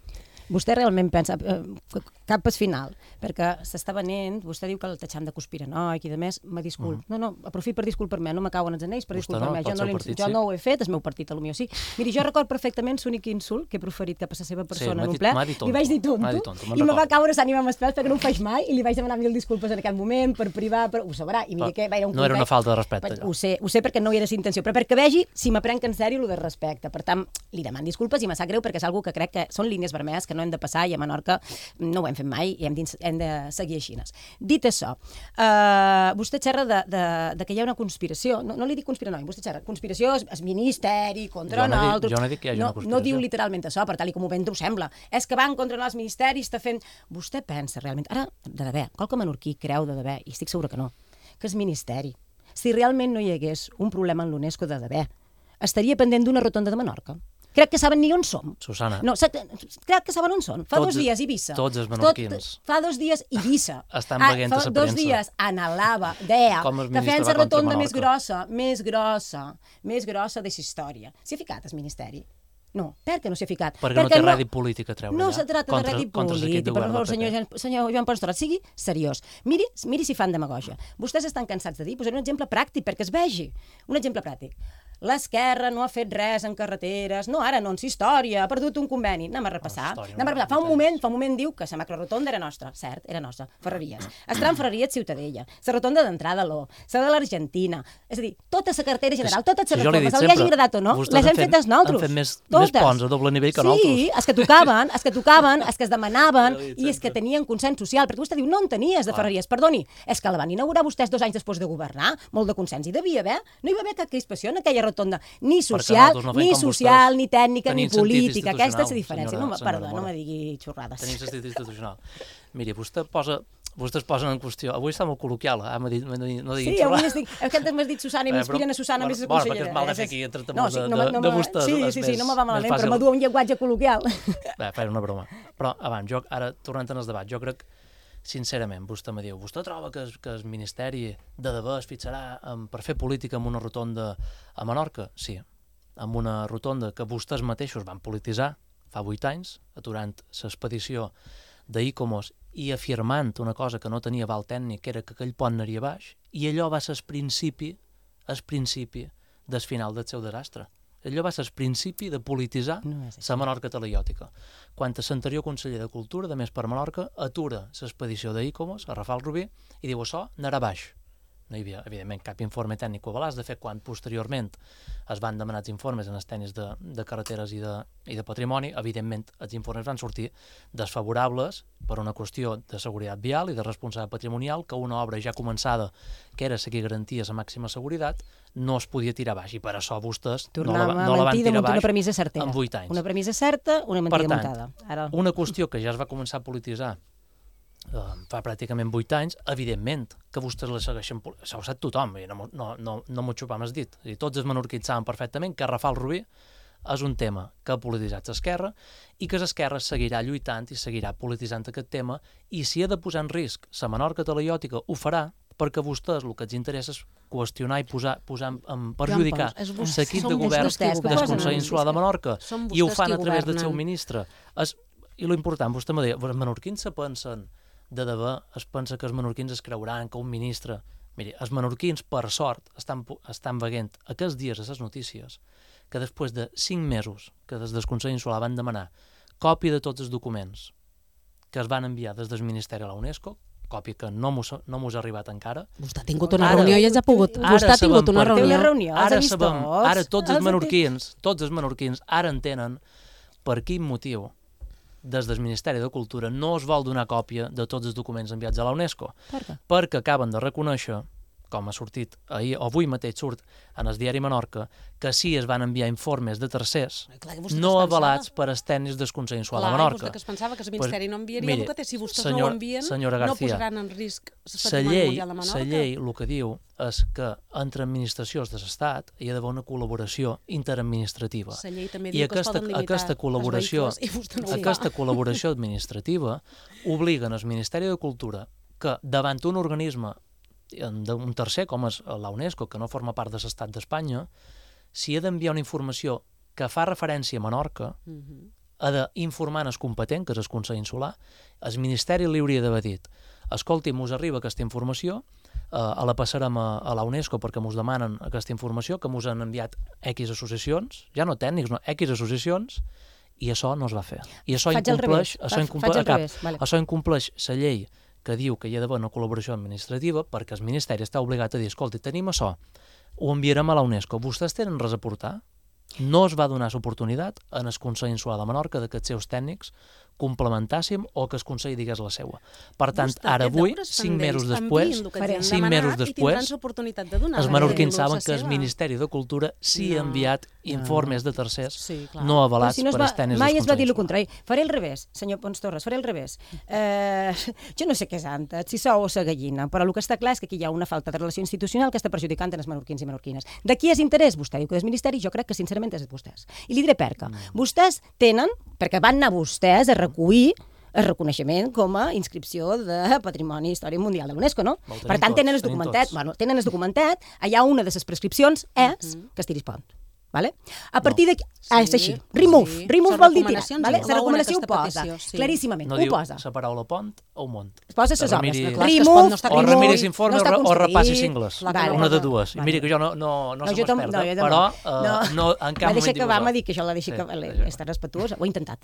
Vostè realment pensa, eh, cap pas final, perquè s'està venent, vostè diu que el tatxam de conspiranoic i de més, me disculp. Uh -huh. No, no, aprofit per disculpar-me, no me cauen els anells per disculpar-me. No, jo, no, partit, jo sí. no ho he fet, el meu partit, el meu sí. Miri, jo record perfectament l'únic insult que he proferit cap a la seva persona sí, en un ple. Li vaig dir tonto, tonto i me va caure l'ànima amb els pèls perquè no ho faig mai i li vaig demanar mil disculpes en aquell moment, per privar, per... ho sabrà. I mira que va, era un no era una falta de respecte. Ho sé, ho sé perquè no hi era intenció, però perquè vegi si m'aprenc en sèrio el de respecte. Per tant, li demano disculpes i me sap greu perquè és algo que crec que són línies vermelles que no hem de passar i a Menorca no ho hem fet mai i hem, hem de seguir així. Dit això, uh, vostè xerra de, de, de que hi ha una conspiració, no, no li dic conspiració, vostè xerra, conspiració és, és ministeri, contra no, nosaltres... Jo no dic que hi hagi no, una conspiració. No diu literalment això, per tal com ho vendre ho sembla. És que van contra els ministeris, està fent... Vostè pensa realment... Ara, de debè, qualque menorquí creu de debè, i estic segura que no, que és ministeri. Si realment no hi hagués un problema en l'UNESCO de debè, estaria pendent d'una rotonda de Menorca. Crec que saben ni on som. Susana. No, crec que saben on són. Fa tots, dos dies Eivissa. Tots els menorquins. Tot, fa dos dies Eivissa. Estan veient a la premsa. Fa dos dies a Nalava, Dea, que feien la rotonda més grossa, més grossa, més grossa de la història. S'hi ha ficat el ministeri? No, per què no s'hi ha ficat? Perquè, perquè no té no, rèdit polític a treure. No se trata de rèdit polític. Per favor, senyor, senyor Joan Pons Torrat, sigui seriós. Miri, miri si fan demagogia. Vostès estan cansats de dir, posaré un exemple pràctic perquè es vegi. Un exemple pràctic. L'esquerra no ha fet res en carreteres, no ara, no en història, ha perdut un conveni. Anem a repassar. Anem a repassar. Fa un moment, fa un moment diu que la macrorotonda era nostra. Cert, era nostra. Ferreries. Es tram Ferreries Ciutadella. La rotonda d'entrada a l'O. La de l'Argentina. És a dir, tota la cartera general, totes les reformes, els hagi agradat o no, les hem fetes nosaltres. Han fet més, més ponts a doble nivell que nosaltres. Sí, els que tocaven, els que tocaven, els que es demanaven i els que tenien consens social. Perquè vostè diu, no en tenies de Ferreries. Perdoni, és que la van inaugurar vostès dos anys després de governar, molt de consens. I devia haver, no hi va haver cap crispació en aquella rotonda, ni social, no ni social, ni tècnica, ni política. Aquesta és la diferència. No, perdó, no me digui xorrades. Tenim sentit institucional. Miri, vostè posa... Vostès posen en qüestió. Avui està molt col·loquial, eh? No digui sí, avui estic... Aquest m'has dit Susana i m'inspiren a Susana més a consellera. Bueno, perquè és mal de fer aquí entre temors de vostès. Sí, sí, sí, no me va malament, però m'ha du un llenguatge col·loquial. Bé, fer una broma. Però abans, jo, ara, tornant en el debat, jo crec, sincerament, vostè me diu, vostè troba que el Ministeri de debò es fixarà per fer política en una rotonda a Menorca? Sí, amb una rotonda que vostès mateixos van polititzar fa vuit anys, aturant l'expedició d'Icomos i afirmant una cosa que no tenia val tècnic, que era que aquell pont anaria baix, i allò va ser el principi, el principi del final del seu desastre. Allò va ser el principi de polititzar la Menorca talaiòtica. Quan l'anterior conseller de Cultura, de Més per Menorca, atura l'expedició d'Icomos a Rafal Rubí i diu això anarà baix. No hi havia, evidentment, cap informe tècnic o balanç. De fet, quan posteriorment es van demanar els informes en els tècnics de, de carreteres i de, i de patrimoni, evidentment, els informes van sortir desfavorables per una qüestió de seguretat vial i de responsabilitat patrimonial, que una obra ja començada, que era seguir garanties a màxima seguretat, no es podia tirar baix. I per això vostès no la, no la van tirar baix en vuit anys. Una premissa certa, una mentida muntada. Ara... una qüestió que ja es va començar a polititzar Uh, fa pràcticament vuit anys, evidentment que vostès la segueixen, això ho sap tothom, no, no, no, no m'ho xupam has dit. I tots els menorquins saben perfectament que Rafal Rubí és un tema que ha polititzat l'esquerra i que l'esquerra seguirà lluitant i seguirà polititzant aquest tema, i si ha de posar en risc la Menorca talaiòtica ho farà, perquè a vostès el que els interessa és qüestionar i posar, posar en perjudicar l'equip de govern del Consell Insular de Menorca, i ho fan a través del seu ministre. Es, I l'important, vostè m'ha dit, els menorquins se pensen de debò, es pensa que els menorquins es creuran que un ministre... Miri, els menorquins, per sort, estan, estan veient aquests dies a les notícies que després de cinc mesos que des del Consell Insular van demanar còpia de tots els documents que es van enviar des del Ministeri a la UNESCO, còpia que no mos, no mos ha arribat encara. Vostè ha tingut una reunió i ens ha pogut... Vostè ha tingut una reunió. Ara sabem, ara tots els menorquins, tots els menorquins ara entenen per quin motiu des del Ministeri de Cultura no es vol donar còpia de tots els documents enviats a la UNESCO. Per què? Perquè acaben de reconèixer, com ha sortit ahir, o avui mateix surt en el diari Menorca, que sí es van enviar informes de tercers no avalats per els tècnics del Consell Insular de Menorca. Clar, vostè que es pensava que el Ministeri no enviaria el que té. Si vostès no ho envien, no posaran en risc el patrimoni mundial de Menorca. La llei el que diu és que entre administracions de l'Estat hi ha d'haver una col·laboració interadministrativa. La llei també diu que es poden limitar els vehicles i vostè no ho fa. Aquesta col·laboració administrativa obliga el Ministeri de Cultura que davant un organisme d'un tercer, com és la UNESCO, que no forma part de l'Estat d'Espanya, si ha d'enviar una informació que fa referència a Menorca, uh-huh. ha d'informar el competent, que és el Consell Insular, el Ministeri li hauria d'haver dit, escolti, mos arriba aquesta informació, eh, a la passarem a, a la UNESCO perquè mos demanen aquesta informació, que mos han enviat X associacions, ja no tècnics, no, X associacions, i això no es va fer. I això incompleix, això incompleix, cap, vale. Això incompleix la llei que diu que hi ha d'haver una col·laboració administrativa perquè el Ministeri està obligat a dir, escolta, tenim això, ho enviarem a la UNESCO, vostès tenen res a portar? No es va donar l'oportunitat en el Consell Insular de Menorca que els seus tècnics complementàssim o que el Consell digués la seva. Per tant, ara avui, cinc mesos després, cinc mesos després, els menorquins saben que el Ministeri de Cultura sí ha enviat informes de tercers no avalats per als tècnics del Consell Insular. Mai es va dir el contrari. Faré el revés, senyor Pons Torres, faré el revés. Jo no sé què és antes, si sou o sa gallina, però el que està clar és que aquí hi ha una falta de relació institucional que està perjudicant els menorquins i menorquines. De qui és interès? Vostè diu que és Ministeri, jo crec que sincerament és de vostès. I li diré per què. Vostès tenen, perquè van anar vostès a recollir el reconeixement com a inscripció de Patrimoni Històric Mundial de l'UNESCO, no? Per tant, tenen el documentet, bueno, tenen el documentet, allà una de les prescripcions és que es tiris pont. Vale? A partir d'aquí... Ah, és així. Remove. Remove vol dir tirar. La recomanació ho posa. Claríssimament. No ho diu posa. la paraula pont o mont. Es posa les obres. Remove. O remiris informe o repassis cingles. Una de dues. I mira que jo no som experta, però en cap moment diu això. Va deixar que va, m'ha dit que jo la deixi que... Està respetuosa. Ho he intentat.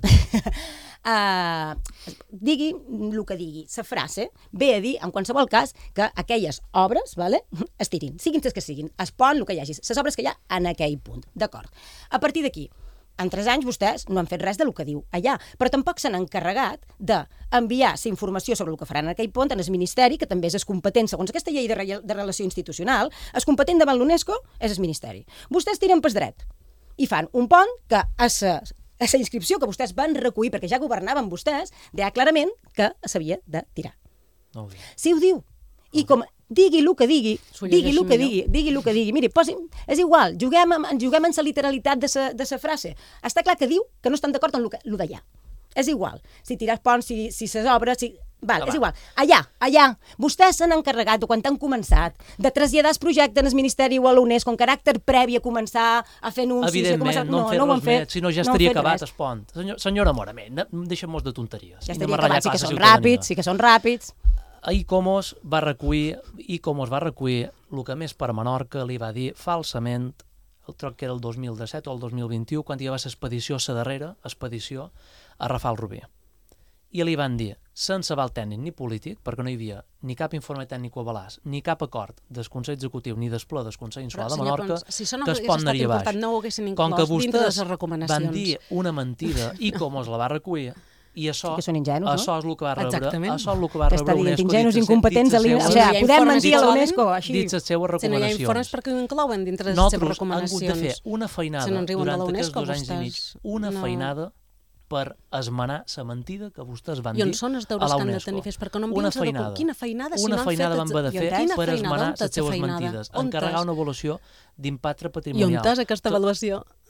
Digui el que digui. La frase ve a dir, en qualsevol cas, que aquelles obres es tirin. Siguin les que siguin. Es pont, el que hi hagi. Les obres que hi ha en aquell punt. D'acord. A partir d'aquí, en tres anys vostès no han fet res del que diu allà, però tampoc s'han encarregat d'enviar la informació sobre el que faran en aquell pont en el Ministeri, que també és el competent, segons aquesta llei de, re de relació institucional, el competent davant l'UNESCO és el Ministeri. Vostès tiren pel dret i fan un pont que a la inscripció que vostès van recollir, perquè ja governaven vostès, deia clarament que s'havia de tirar. No ho si ho diu. I com... digui el que digui, digui el que digui, digui el que digui. Miri, posi, és igual, juguem, amb, juguem en la literalitat de la frase. Està clar que diu que no estan d'acord amb el d'allà. És igual. Si tirar ponts, si, si ses obres, si... Val, és igual. Allà, allà, vostès s'han encarregat, quan han començat, de traslladar el projecte en el Ministeri o a l'UNESCO, amb caràcter previ a començar a fer anuncis... Evidentment, no han fet res més, si no ja estaria acabat el pont. Senyora Morament, deixem-nos de tonteries. Ja estaria acabat, sí que són ràpids, sí que són ràpids. A Icomos va recollir, Icomos va recollir el que més per a Menorca li va dir falsament, el troc que era el dos mil disset o el dos mil vint-i-u, quan hi va l'expedició, la darrera expedició, a Rafal Rubí. I li van dir, sense aval tècnic ni polític, perquè no hi havia ni cap informe tècnic o avalàs, ni cap acord del Consell Executiu ni del Ple del Consell Insular de Menorca, si no que es pot anar-hi a baix. No Com que vostès van dir una mentida, Icomos la va recollir, i això, que són ingenus, no? Això és el que va rebre, això és el que va rebre l'UNESCO. Ingenus, incompetents, o sigui, podem mentir a l'UNESCO així. Dins les seves recomanacions. Si no hi ha informes, per què ho inclouen dintre les seves recomanacions? Nosaltres hem hagut de fer una feinada durant aquests dos anys i mig, una feinada per esmenar la mentida que vostès van dir a la UNESCO. I on són els deures que han de tenir fets? Perquè no envien la documentació. Quina feinada, si no han fet... Una feinada van haver de fer per esmenar les seves mentides, encarregar una avaluació d'impacte patrimonial. I on és aquesta avaluació?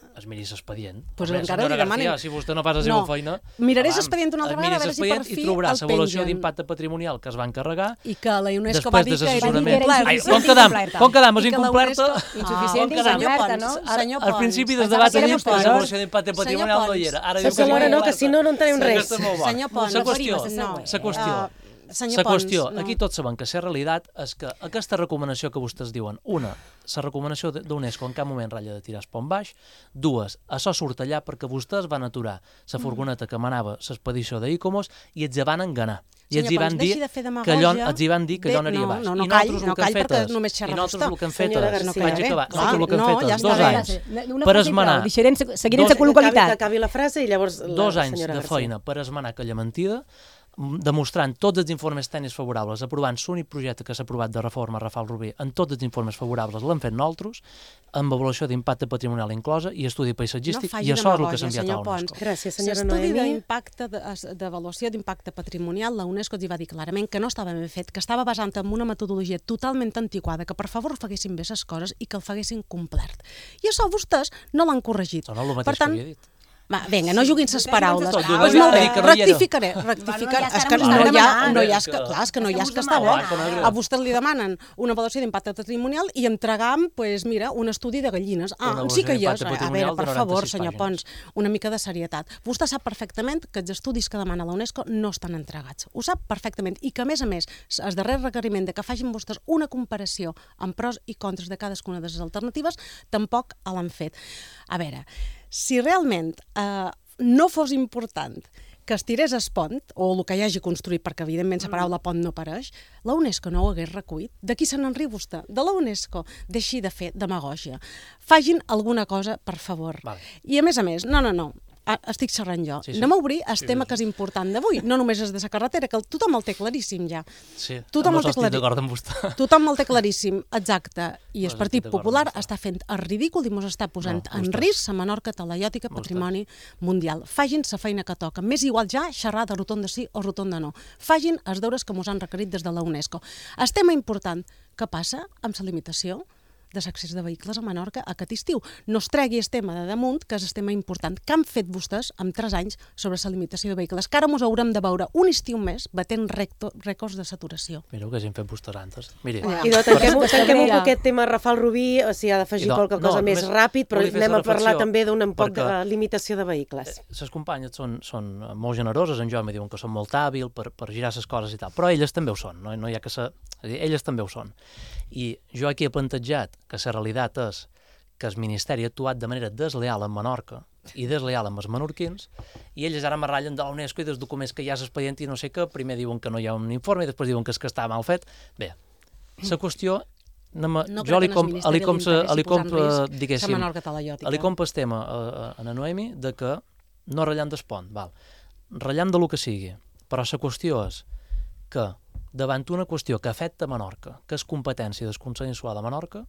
es miri l'expedient. Pues Home, encara li senyora demanen... García, si vostè no fa la seva No, feina... miraré home, l'expedient una altra es miri vegada, a veure si per l'expedient fi i trobarà el l'avaluació pengen. d'impacte patrimonial que es va encarregar. I que la UNESCO va dir que era incomplert. incomplert. Com quedam? Com quedam? És incompleta? Insuficient i incompleta, no? Senyor Al Pons. principi del debat que era deia que posterior. l'avaluació d'impacte patrimonial no hi era. Ara diu que Saps alhora no, que si no, no entenem res. Senyor Pons, La qüestió, no. la qüestió, Senyor la qüestió, Pons, no. aquí tots sabem que la realitat és que aquesta recomanació que vostès diuen, una, la recomanació d'UNESCO en cap moment ratlla de tirar espon baix, dues, això surt allà perquè vostès van aturar la furgoneta que manava l'expedició d'Icomos i els van enganar. I els hi van dir que allò, els hi van dir que allò anaria baix. No, no, I call, nosaltres no el que hem call fet perquè és, només xerra i nosaltres el que hem fet Senyora és, García, vaig acabar, clar, nosaltres el que hem no, fet ja és està dos bé. anys per per esmenar, seguirem la qualitat. Que acabi la frase i llavors la dos anys senyora de García. feina per esmenar aquella mentida, demostrant tots els informes tècnics favorables, aprovant l'únic projecte que s'ha aprovat de reforma Rafal Rubí, en tots els informes favorables l'han fet nosaltres, amb avaluació d'impacte patrimonial inclosa i estudi paisatgístic, no i això és el que s'ha enviat a l'UNESCO. Gràcies, senyora L'estudi Noemí. d'impacte, d'avaluació d'impacte patrimonial, la UNESCO els hi va dir clarament que no estava ben fet, que estava basant en una metodologia totalment antiquada, que per favor faguessin bé les coses i que el faguessin complert. I això vostès no l'han corregit. Sona el mateix per tant, que havia dit. Va, vinga, no juguin ses paraules. Tot, Doncs diu, molt bé, dic que no hi era. rectificaré, rectificaré. És que no hi ha, no hi ha, clar, és que no hi ha que està bo. A vostès li demanen una avaluació d'impacte patrimonial i entregam, pues, mira, un estudi de gallines. Ah, sí que hi és. A veure, per favor, senyor Pons, una mica de serietat. Vostè sap perfectament que els estudis que demana la UNESCO no estan entregats. Ho sap perfectament. I que, a més a més, el darrer requeriment de que facin vostès una comparació amb pros i contres de cadascuna de les alternatives, tampoc l'han fet. A veure, si realment eh, no fos important que es tirés el pont, o el que hi hagi construït, perquè evidentment la paraula pont no apareix, la UNESCO no ho hagués recollit. De qui se n'enriu vostè? De la UNESCO. Deixi de fer demagògia. Fagin alguna cosa, per favor. Vale. I a més a més, no, no, no, estic xerrant jo. Sí, sí. Anem a obrir el Sí, tema sí. que és important d'avui, no només és de la carretera, que tothom el té claríssim ja. Sí, Tothom amb el té això estic clarí- d'acord amb vostè. Tothom el té claríssim, exacte. I el Pues Partit estic d'acord Popular amb vostè. està fent el ridícul i mos està posant No, en vostès. risc la Menorca talaiòtica patrimoni mundial. Fagin la feina que toca. M'és igual ja xerrar de rotonda sí o rotonda no. Fagin els deures que mos han requerit des de la UNESCO. El tema important, què passa amb la limitació de l'accés de vehicles a Menorca aquest estiu? No es tregui el tema de damunt, que és el tema important que han fet vostès en tres anys sobre la limitació de vehicles, que ara mos haurem de veure un estiu més batent recto, rècords de saturació. Mireu que hagin fet vostès antes. Miri, Ja. I doncs tanquem, tanquem un poc aquest tema Rafal Rubí, o si ha d'afegir I do- qualque cosa no, més només ràpid, però volia fer anem la a parlar reflexió, també d'un poc de perquè- limitació de vehicles. les companyes són, són molt generoses, en jo em diuen que són molt hàbil per, per girar les coses i tal, però elles també ho són, no, no hi ha que ser... És a dir, elles també ho són. I jo aquí he plantejat que la realitat és que el Ministeri ha actuat de manera desleal en Menorca i desleal amb els menorquins, i elles ara m'arrallen de la UNESCO i dels documents que hi ha a l'expedient i no sé què, primer diuen que no hi ha un informe i després diuen que és que està mal fet. Bé, la qüestió... Anem a, No jo crec li que com, en el li com, Ministeri li li com, interessi posar en risc diguéssim, la Menorca talaiòtica. li com el tema a, a, a Noemi de que no ratllant del pont, val. Ratllant de lo que sigui, però la qüestió és que davant una qüestió que afecta Menorca, que és competència del Consell Insular de Menorca,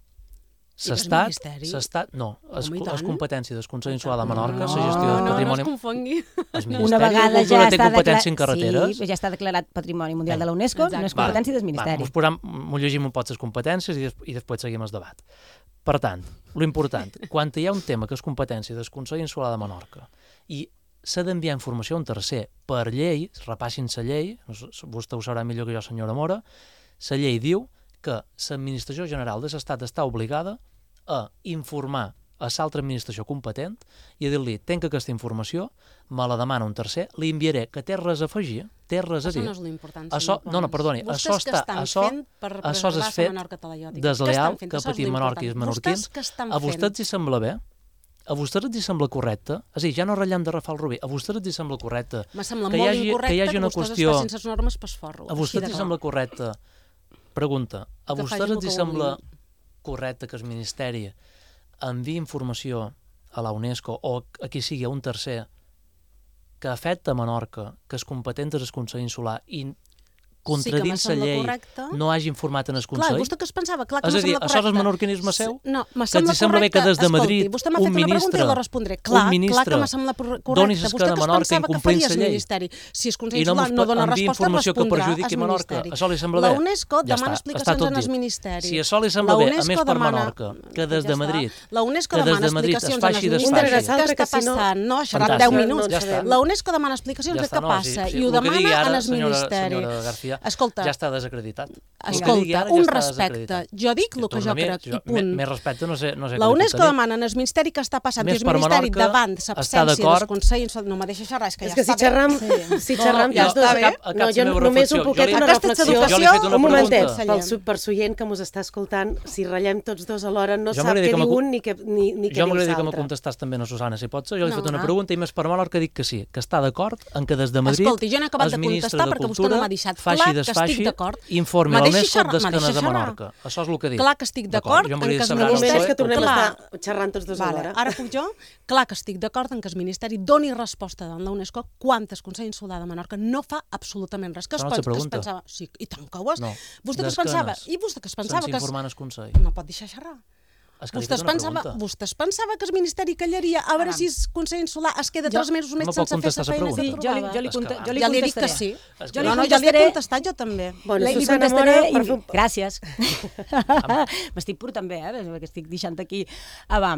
s'estat, s'estat, no, és, és competència del Consell Insular de Menorca, la gestió del patrimoni... No, no es confongui. El Una Ministeri vegada de ja Cultura té està competència en declarat, carreteres. sí, ja està declarat Patrimoni Mundial de la UNESCO, no és competència del Ministeri. Mos posam, mos llegim un pot les competències i, des, i després seguim el debat. Per tant, lo important, quan hi ha un tema que és competència del Consell Insular de Menorca i s'ha d'enviar informació a un tercer per llei, repassin la llei, vostè ho sabrà millor que jo, senyora Mora, la llei diu que l'administració general de l'Estat està obligada a informar a l'altra administració competent i a dir-li, tenc aquesta informació, me la demana un tercer, li enviaré que té res a afegir, té res a dir. Això no és l'important, això, senyor Pons. no, no, perdoni, Vostès això que està, estan això, fent per això és preservar fet la Menorca talaiòtica? desleal Què estan fent? que Això és patim menorquis i l'important. menorquins. Vostès què estan A vostès fent? els hi sembla bé? A vostès els hi sembla correcte? És a dir, ja no ratllem de Rafal Rubí, a vostès els hi sembla correcte Me sembla que hi molt hagi, incorrecte que hi hagi que una vostès qüestió... es facin les normes pel forro. A vostès els hi sembla correcte? Pregunta. A Que vostès facin el els hi que sembla vulguin. correcte que el Ministeri enviï informació a la UNESCO o a qui sigui, a un tercer, que afecta Menorca, que és competent del Consell Insular i contradint la llei, no hagi informat en el Consell? Clar, vostè què es pensava? Clar que és a dir, sembla això és el correcte. menorquinisme seu? No, me que sembla et sembla bé que des de Madrid Escolti, vostè m'ha fet un una pregunta ministre, i la respondré. Clar, un ministre clar que me sembla correcte. doni Vostè l'esquena a què es Menorca pensava que incomplint faria la el llei? Ministeri? Si es Consell I no Insular no dona envia resposta, informació que respondrà perjudiqui al Menorca. Ministeri. Això li sembla bé? La UNESCO Ja demana està, explicacions està tot en el dit. Ministeri. Si això li sembla La bé, a UNESCO més per demana- Menorca, que des Ja de està. Madrid, La UNESCO que des demana de Madrid es explicacions faci en i el desfaci. Ministeri. Què està passant? No, això serà deu minuts. Ja està. La UNESCO demana explicacions Ja de està, què no, passa sí, sí. i ho El que digui demana ara, en el senyora- Ministeri. senyora García, Escolta, ja està desacreditat. El que digui Escolta, ara ja un està respecte. desacreditat. Jo dic el que jo Torna a mi, crec i jo- punt. Més respecte no sé, no sé La què li UNESCO puc dir. demana en el Ministeri què està passant. Més Dius, per Ministeri, Menorca, davant està l'absència d'acord. del Consell Insular... No me deixa xerrar, és que És ja que si està xerram, bé. si No, xerram no, ja jo- els dos... a cap- a cap No, jo la meva només un reflexió. poquet Jo li- una Aquesta reflexió. educació, Jo li he fet una Un momentet, pregunta. pel, su- per soient que mos està escoltant, si ratllem tots dos alhora no Jo sap m'agradaria què que diu m'acu- un ni què, ni, ni què Jo diu m'agradaria que me l'altre. contestàs també a Susana, si pot ser. Jo li he No, fet una no. pregunta i més per Menorca dic que sí, que està d'acord en que des de Madrid Escolti, jo no he acabat el de ministre contestar perquè vostè Cultura no m'ha deixat faci clar i que estic desfaci, d'acord. informi Me la deixa UNESCO xerrar- me d'esquenes deixa de xerrar. Menorca. Això és el que dic. Clar que estic d'acord Jo en m'agradaria que es saber No el només PSOE, que tornem a Clar. estar xerrant tots dos Vale, alhora. ara puc jo? Clar que estic d'acord en que el Ministeri doni resposta davant la UNESCO quan el Consell Insular de Menorca no fa absolutament res. Que es, Això no et pens- que es pregunta. pensava... Sí, i tant que ho és. No, Vostè que es pensava... d'esquenes. I vostè que es pensava Sense que... Es... informar en el Consell. No pot deixar xerrar. És que li he Vostè fet es, una pensava, pregunta. vostè es pensava que el Ministeri callaria a veure si el Consell Insular es queda Jo- tres mesos no més pot sense fer contestar la la feina pregunta. que Sí, jo li, trobava. jo li, És que conte, va. jo li Ja li he dit que contestaré. sí. És que Jo li No, no, ja li he contestaré- contestat jo també. Bueno, li Susana contestaré... Mora, I... per fer- Gràcies. M'estic portant bé, eh? Perquè estic deixant aquí. Ah, va.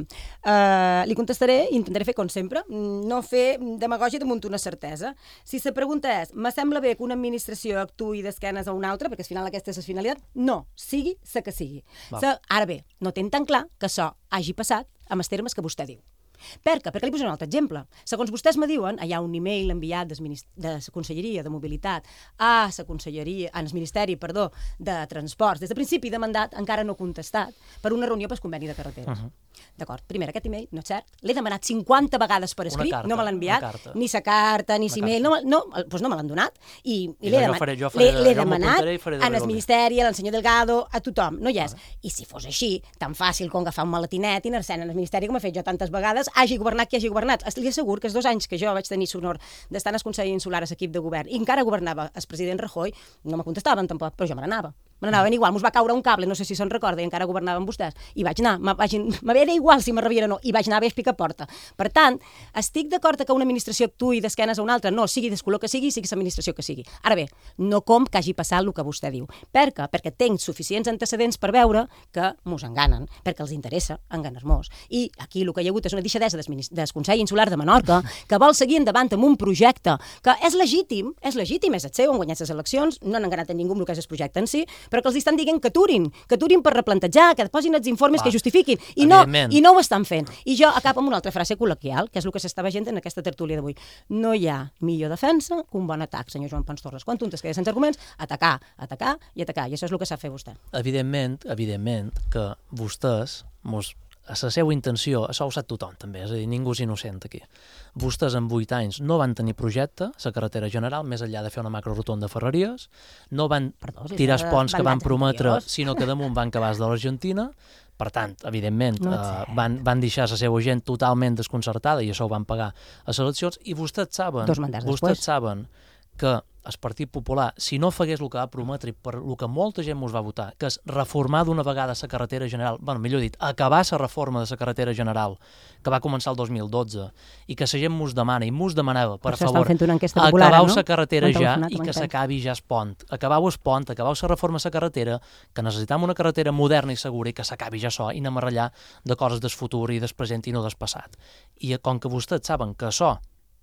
Uh, li contestaré i intentaré fer com sempre. No fer demagògia damunt una certesa. Si la pregunta és, me sembla bé que una administració actuï d'esquenes a una altra, perquè al final aquesta és la finalitat, no, sigui la que sigui. Sa, ara bé, no tenen tan clar que això hagi passat amb els termes que vostè diu. Per què? Perquè li posaré un altre exemple. Segons vostès me diuen, hi ha un e-mail enviat de la Conselleria de Mobilitat a la Conselleria, al Ministeri, perdó, de Transports, des de principi de mandat, encara no contestat, per una reunió pel conveni de carreteres. Uh -huh. D'acord? Primer, aquest e-mail no és cert. L'he demanat cinquanta vegades per escrit, carta, no me l'ha enviat, una carta. ni sa carta, ni l'e-mail, no, me- no, doncs no me l'han donat. I, i I l'he jo demanat, faré- jo faré l'he- de- l'he jo m'ho demanat apuntaré i faré de en el regoler. Ministeri, al senyor Delgado, a tothom. No hi és. I si fos així, tan fàcil com agafar un maletinet i anar-se'n al Ministeri, com he fet jo tantes vegades, hagi governat qui hagi governat. Li asseguro que els dos anys que jo vaig tenir l'honor d'estar en el Consell Insular, a l'equip de govern, i encara governava el president Rajoy, no me contestaven tampoc, però jo me n'anava. Me n'anaven igual, mos va caure un cable, no sé si se'n recorda, i encara governaven vostès. I vaig anar, m'havia igual si me rebien o no, i vaig anar a veure picar porta. Per tant, estic d'acord que una administració actuï d'esquenes a una altra, no, sigui del color que sigui, sigui l'administració que sigui. Ara bé, no com que hagi passat el que vostè diu. Per què? Perquè tenc suficients antecedents per veure que mos enganen, perquè els interessa enganar-nos. I aquí el que hi ha hagut és una deixadesa del, del Consell Insular de Menorca, que vol seguir endavant amb un projecte que és legítim, és legítim, és el seu, han guanyat les eleccions, no han enganat a ningú amb el que és el projecte en si, però que els estan dient que aturin, que aturin per replantejar, que posin els informes Clar. que justifiquin, i no, Evidentment. i no ho estan fent. I jo acabo amb una altra frase col·loquial, que és el que s'està veient en aquesta tertúlia d'avui. No hi ha millor defensa que un bon atac, senyor Joan Pons Torres. Quan un es queda sense arguments, atacar, atacar i atacar, i això és el que sap fer vostè. Evidentment, evidentment que vostès, mos, a la seva intenció, això ho sap tothom també, és a dir, ningú és innocent aquí. Vostès en vuit anys no van tenir projecte, la carretera general, més enllà de fer una macrorotonda de Ferreries, no van Perdó, si tirar és els de ponts que van bandats prometre, anteriors. sinó que damunt van cabals de l'Argentina. Per tant, evidentment, No eh, van, van deixar la seva gent totalment desconcertada i això ho van pagar a les eleccions. I vostès saben, Dos mandats vostès després. saben que el Partit Popular, si no fagués el que va prometre i per el que molta gent mos va votar, que és reformar d'una vegada la carretera general, bueno, millor dit, acabar la reforma de la carretera general, que va començar el dos mil dotze, i que la gent mos demana, i mos demanava, per, Per això estan favor, fent una enquesta popular, acabau no? la carretera M'han ja telefonat, i m'han que entès. s'acabi ja el pont. Acabau el pont, acabau la reforma de la carretera, que necessitam una carretera moderna i segura i que s'acabi ja això, i anem a ratllar de coses del futur i del present i no del passat. I com que vostès saben que això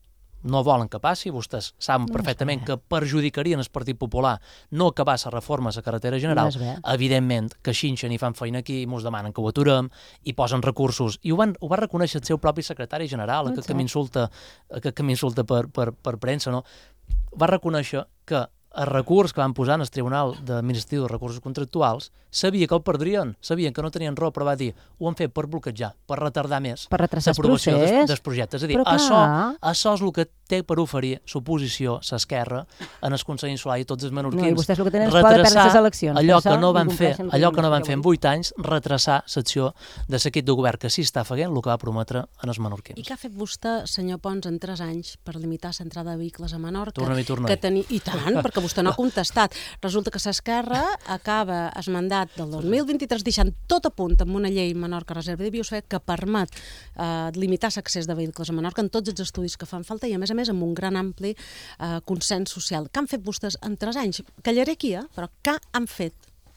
no volen que passi, vostès saben No perfectament que perjudicarien el Partit Popular no acabar la reforma a la carretera general, No és bé. evidentment que xinxen i fan feina aquí, i mos demanen que ho aturem, i posen recursos, i ho, van, ho va reconèixer el seu propi secretari general, No que, és que cert. m'insulta que, que m'insulta per, per, per premsa, no? Va reconèixer que el recurs que van posar en el Tribunal Administratiu de Recursos Contractuals sabia que el perdrien, sabien que no tenien raó, però va dir, ho han fet per bloquejar, per retardar més Per retrasar el l'aprovació procés. dels, dels projectes. És a dir, Però clar. això, això és el que té per oferir l'oposició, l'esquerra, en el Consell Insular i tots els menorquins. No, i vostès el que tenen és por de perdre les eleccions. Allò Per que això no no van fer, compleixen el allò que no que van jo fer en vull. vuit anys, retrasar l'acció de l'equip de govern, que sí està fent el que va prometre en els menorquins. I què ha fet vostè, senyor Pons, en tres anys per limitar l'entrada de vehicles a Menorca? Torna-hi, torna-hi. Que teni... I tant, perquè que vostè no ha contestat. Resulta que s'Esquerra acaba el mandat del dos mil vint-i-tres deixant tot a punt amb una llei Menorca Reserva de Biosfera que permet eh, limitar l'accés de vehicles a Menorca en tots els estudis que fan falta i, a més a més, amb un gran ampli eh, consens social. Què han fet vostès en tres anys? Callaré aquí, eh? Però què han fet?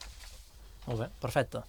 Molt bé, perfecte.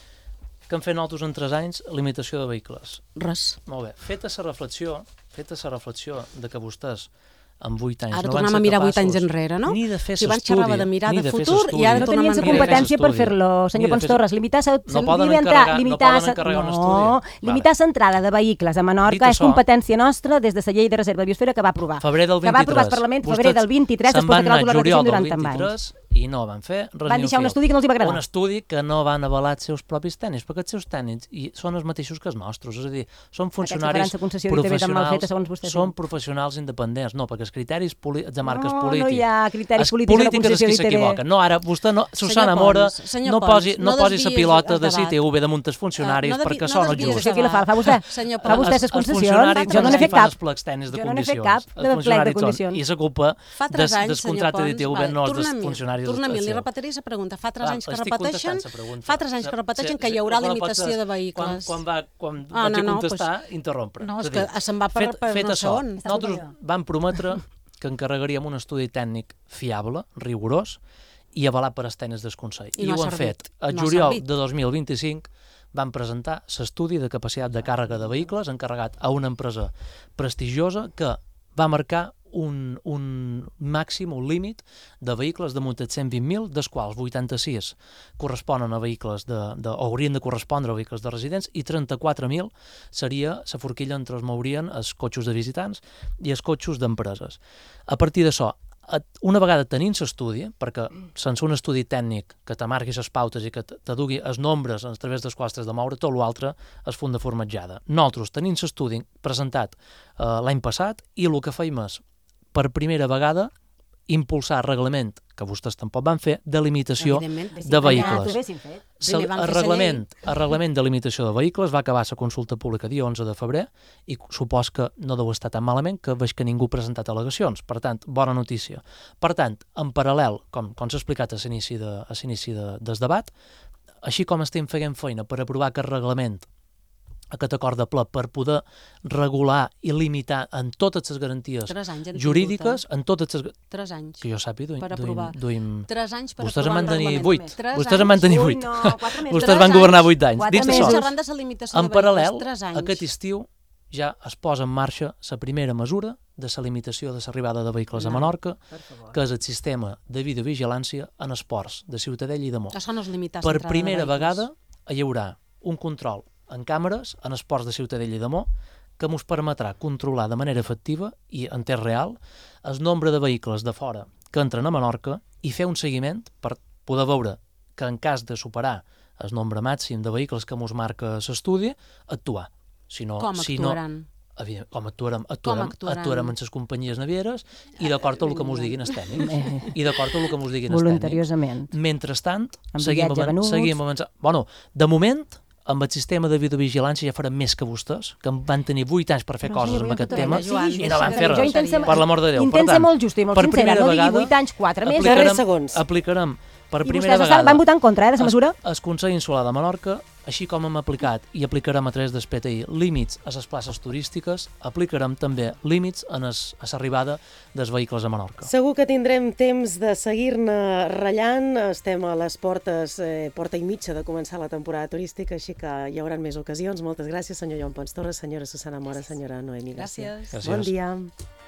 Què han fet nosaltres en tres anys? Limitació de vehicles. Res. Molt bé. Feta la reflexió, feta la reflexió de que vostès en vuit anys ara no van ser tornem a mirar vuit anys capaços enrere, no? ni de fer si abans s'estudi, xerrava de mirar ni de de fer futur s'estudi. i ara No tornem tenien a la mirar competència per fer-lo, senyor Pons Torres. Limitar sa... No poden entrar, encarregar, limitar no sa... poden encarregar un no, estudi. limitar l'entrada de vehicles a Menorca és això, competència nostra des de la llei de reserva de biosfera que va aprovar. Febrer del que va aprovar el vint-i-tres. Parlament Vostès febrer del vint-i-tres se'n després van de anar clàusula de juliol del durant anys. vint-i-tres i no van fer res Van ni deixar un fil. estudi que no els hi va agradar. Un estudi que no van avalar els seus propis tècnics, perquè els seus tècnics i són els mateixos que els nostres, és a dir, són funcionaris Aquests que faran la concessió d'I T V tan mal feta, segons vostès són diuen. professionals independents, no, perquè els criteris de marques No, polítics... no hi ha criteris els polítics a la polítics és concessió qui d'I T V. s'equivoquen. No, ara, vostè, no, Susana Senyor Mora, Pons, senyor no Pons, posi, no no posi la desviïs pilota el de debat. C T V de muntes funcionaris, Uh, no perquè desvi- això no no és desviïs just. el Qui la fa? Fa vostè? Senyor Fa Pons, vostè ses Els concessions? funcionaris Jo no n'he fet fan cap. els plecs tècnics de Jo no n'he fet condicions. cap Els de plec de funcionaris són- condicions. I és la culpa Fa tres des, anys, des senyor contracte Pons, d'I T V, vale, no és dels tornem-hi, funcionaris tornem-hi, li del repetiré la pregunta. Fa tres Clar, anys que estic repeteixen, contestant la pregunta. fa tres anys que Sí, repeteixen sí, que hi haurà quan la limitació pots- de vehicles. Quan, quan va, quan Ah, vaig no, a no, contestar, pues- interrompre. no, és a dir, que se'n va per- fet, per fet no sé això, on. nosaltres vam prometre que encarregaríem un estudi tècnic fiable, rigorós, i avalat per els tècnics del Consell. I I, no ha ho han servit. fet. A No ha juliol servit. de dos mil vint-i-cinc van presentar l'estudi de capacitat de càrrega de vehicles encarregat a una empresa prestigiosa que va marcar un, un màxim, un límit de vehicles de munt de cent vint mil, dels quals vuitanta-sis corresponen a vehicles de, de, o haurien de correspondre a vehicles de residents, i trenta-quatre mil seria la forquilla on es mourien els cotxos de visitants i els cotxos d'empreses. A partir d'això, una vegada tenint l'estudi, perquè sense un estudi tècnic que te marqui les pautes i que te dugui els nombres a través dels quals t'has de moure, tot l'altre es funda formatjada. Nosaltres, tenint l'estudi presentat eh, l'any passat, i el que feim és, per primera vegada, impulsar el reglament, que vostès tampoc van fer, de limitació de vehicles. El reglament, el reglament de limitació de vehicles va acabar la consulta pública dia onze de febrer i supos que no deu estar tan malament, que veig que ningú ha presentat al·legacions. Per tant, bona notícia. Per tant, en paral·lel, com, com s'ha explicat a l'inici de, a l'inici de, del debat, així com estem fent feina per aprovar aquest reglament, aquest acord de ple, per poder regular i limitar en totes les garanties jurídiques, en totes les... Tres anys. Que jo sàpiga, per duim... aprovar. duim... Tres anys per vostès aprovar en van tenir reglament. vuit. Tres Vostès en van tenir anys. vuit. Ui, no, quatre mesos. Vostès van governar vuit anys. Quatre Dit mesos. això, Xerrant de la limitació en de vehicles, paral·lel, tres anys. aquest estiu ja es posa en marxa la primera mesura de la limitació de l'arribada de vehicles a No, Menorca, per favor. que és el sistema de videovigilància en esports de Ciutadella i de Mó. Això no és limitar Per l'entrada de primera vehicles. vegada hi haurà un control en càmeres en esports de Ciutadella i de Mó que ens permetrà controlar de manera efectiva i en temps real el nombre de vehicles de fora que entren a Menorca i fer un seguiment per poder veure que en cas de superar el nombre màxim de vehicles que ens marca l'estudi, actuar. Si no, Com si no, actuaran? Evident, com actuarem, Com actuarem, actuaran? actuarem amb les companyies navieres i d'acord amb el que ens diguin els tècnics. I d'acord amb el que ens diguin els tècnics. Voluntariosament. Mentrestant, Amb seguim, bitllets ja avan venuts. seguim avançant. Bueno, de moment, amb el sistema de videovigilància ja farem més que vostès, que van tenir vuit anys per fer Però coses sí, amb aquest jo tema, Joan, i no van fer jo res, intent ser- per l'amor de Déu. intent Per ser tant, molt justa i molt per sincera, primera no digui vegada vuit anys, quatre mesos. aplicarem- Darrers segons. Aplicarem per I primera vostès vegada... van votar en contra, eh, de la mesura? El Consell Insular de Menorca, així com hem aplicat i aplicarem a través del P T I límits a les places turístiques, aplicarem també límits a l'arribada dels vehicles a Menorca. Segur que tindrem temps de seguir-ne ratllant. Estem a les portes, eh, porta i mitja de començar la temporada turística, així que hi haurà més ocasions. Moltes gràcies, senyor Joan Pons Torres, senyora Susana Mora, senyora Noemi García. Gràcies. Gràcies. Bon dia.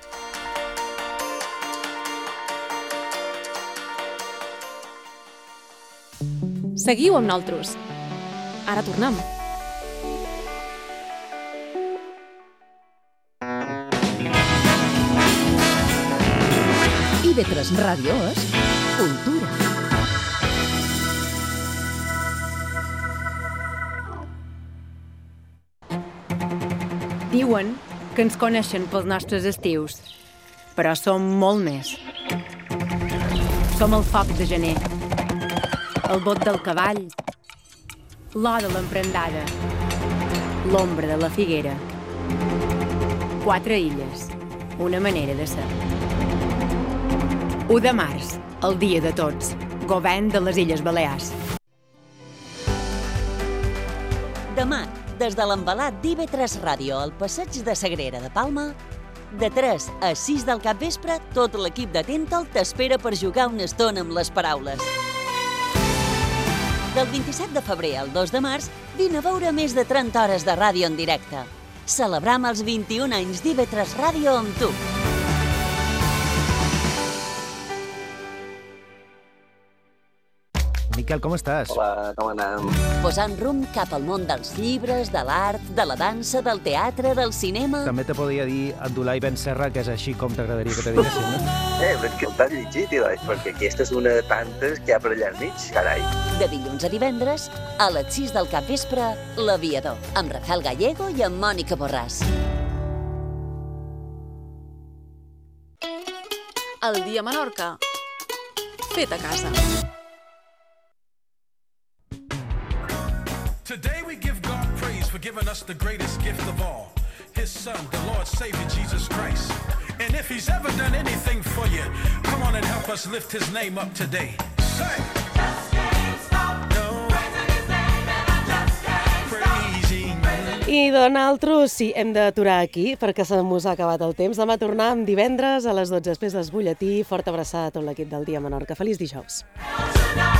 Seguiu amb nosaltres. Ara tornem. I V tres Ràdio és cultura. Diuen que ens coneixen pels nostres estius, però som molt més. Som el foc de gener, el bot del cavall, l'or de l'emprendada, l'ombra de la figuera. Quatre illes, una manera de ser. u de març, el dia de tots. Govern de les Illes Balears. Demà, des de l'embalat d'I V tres Ràdio al passeig de Sagrera de Palma, de tres a sis del capvespre, tot l'equip de Tental t'espera per jugar una estona amb les paraules. Del vint-i-set de febrer al dos de març, vine a veure més de trenta hores de ràdio en directe. Celebram els vint-i-un anys d'I V tres Ràdio amb tu. Miquel, com estàs? Hola, com anem? Posant rumb cap al món dels llibres, de l'art, de la dansa, del teatre, del cinema... També te podria dir Abdulai Ben Serra, que és així com t'agradaria que te diguessin, no? Eh, però és que t'has llegit, Ilai, perquè aquesta és una de tantes que hi ha per allà al mig, carai. De dilluns a divendres, a les sis del capvespre, L'Aviador, amb Rafael Gallego i amb Mònica Borràs. El dia a Menorca. Fet a casa. Today we give God praise for giving us the greatest gift of all, His Son, the Lord Savior Jesus Christ. And if He's ever done anything for you, come on and help us lift His name up today. Say! Just can't stop praising His name and I just can't stop praising. I nosaltres sí, hem d'aturar aquí perquè se mos ha acabat el temps. Demà tornem divendres a les dotze després del butlletí. Forta abraçada a tot l'equip del Dia Menorca. Feliç dijous.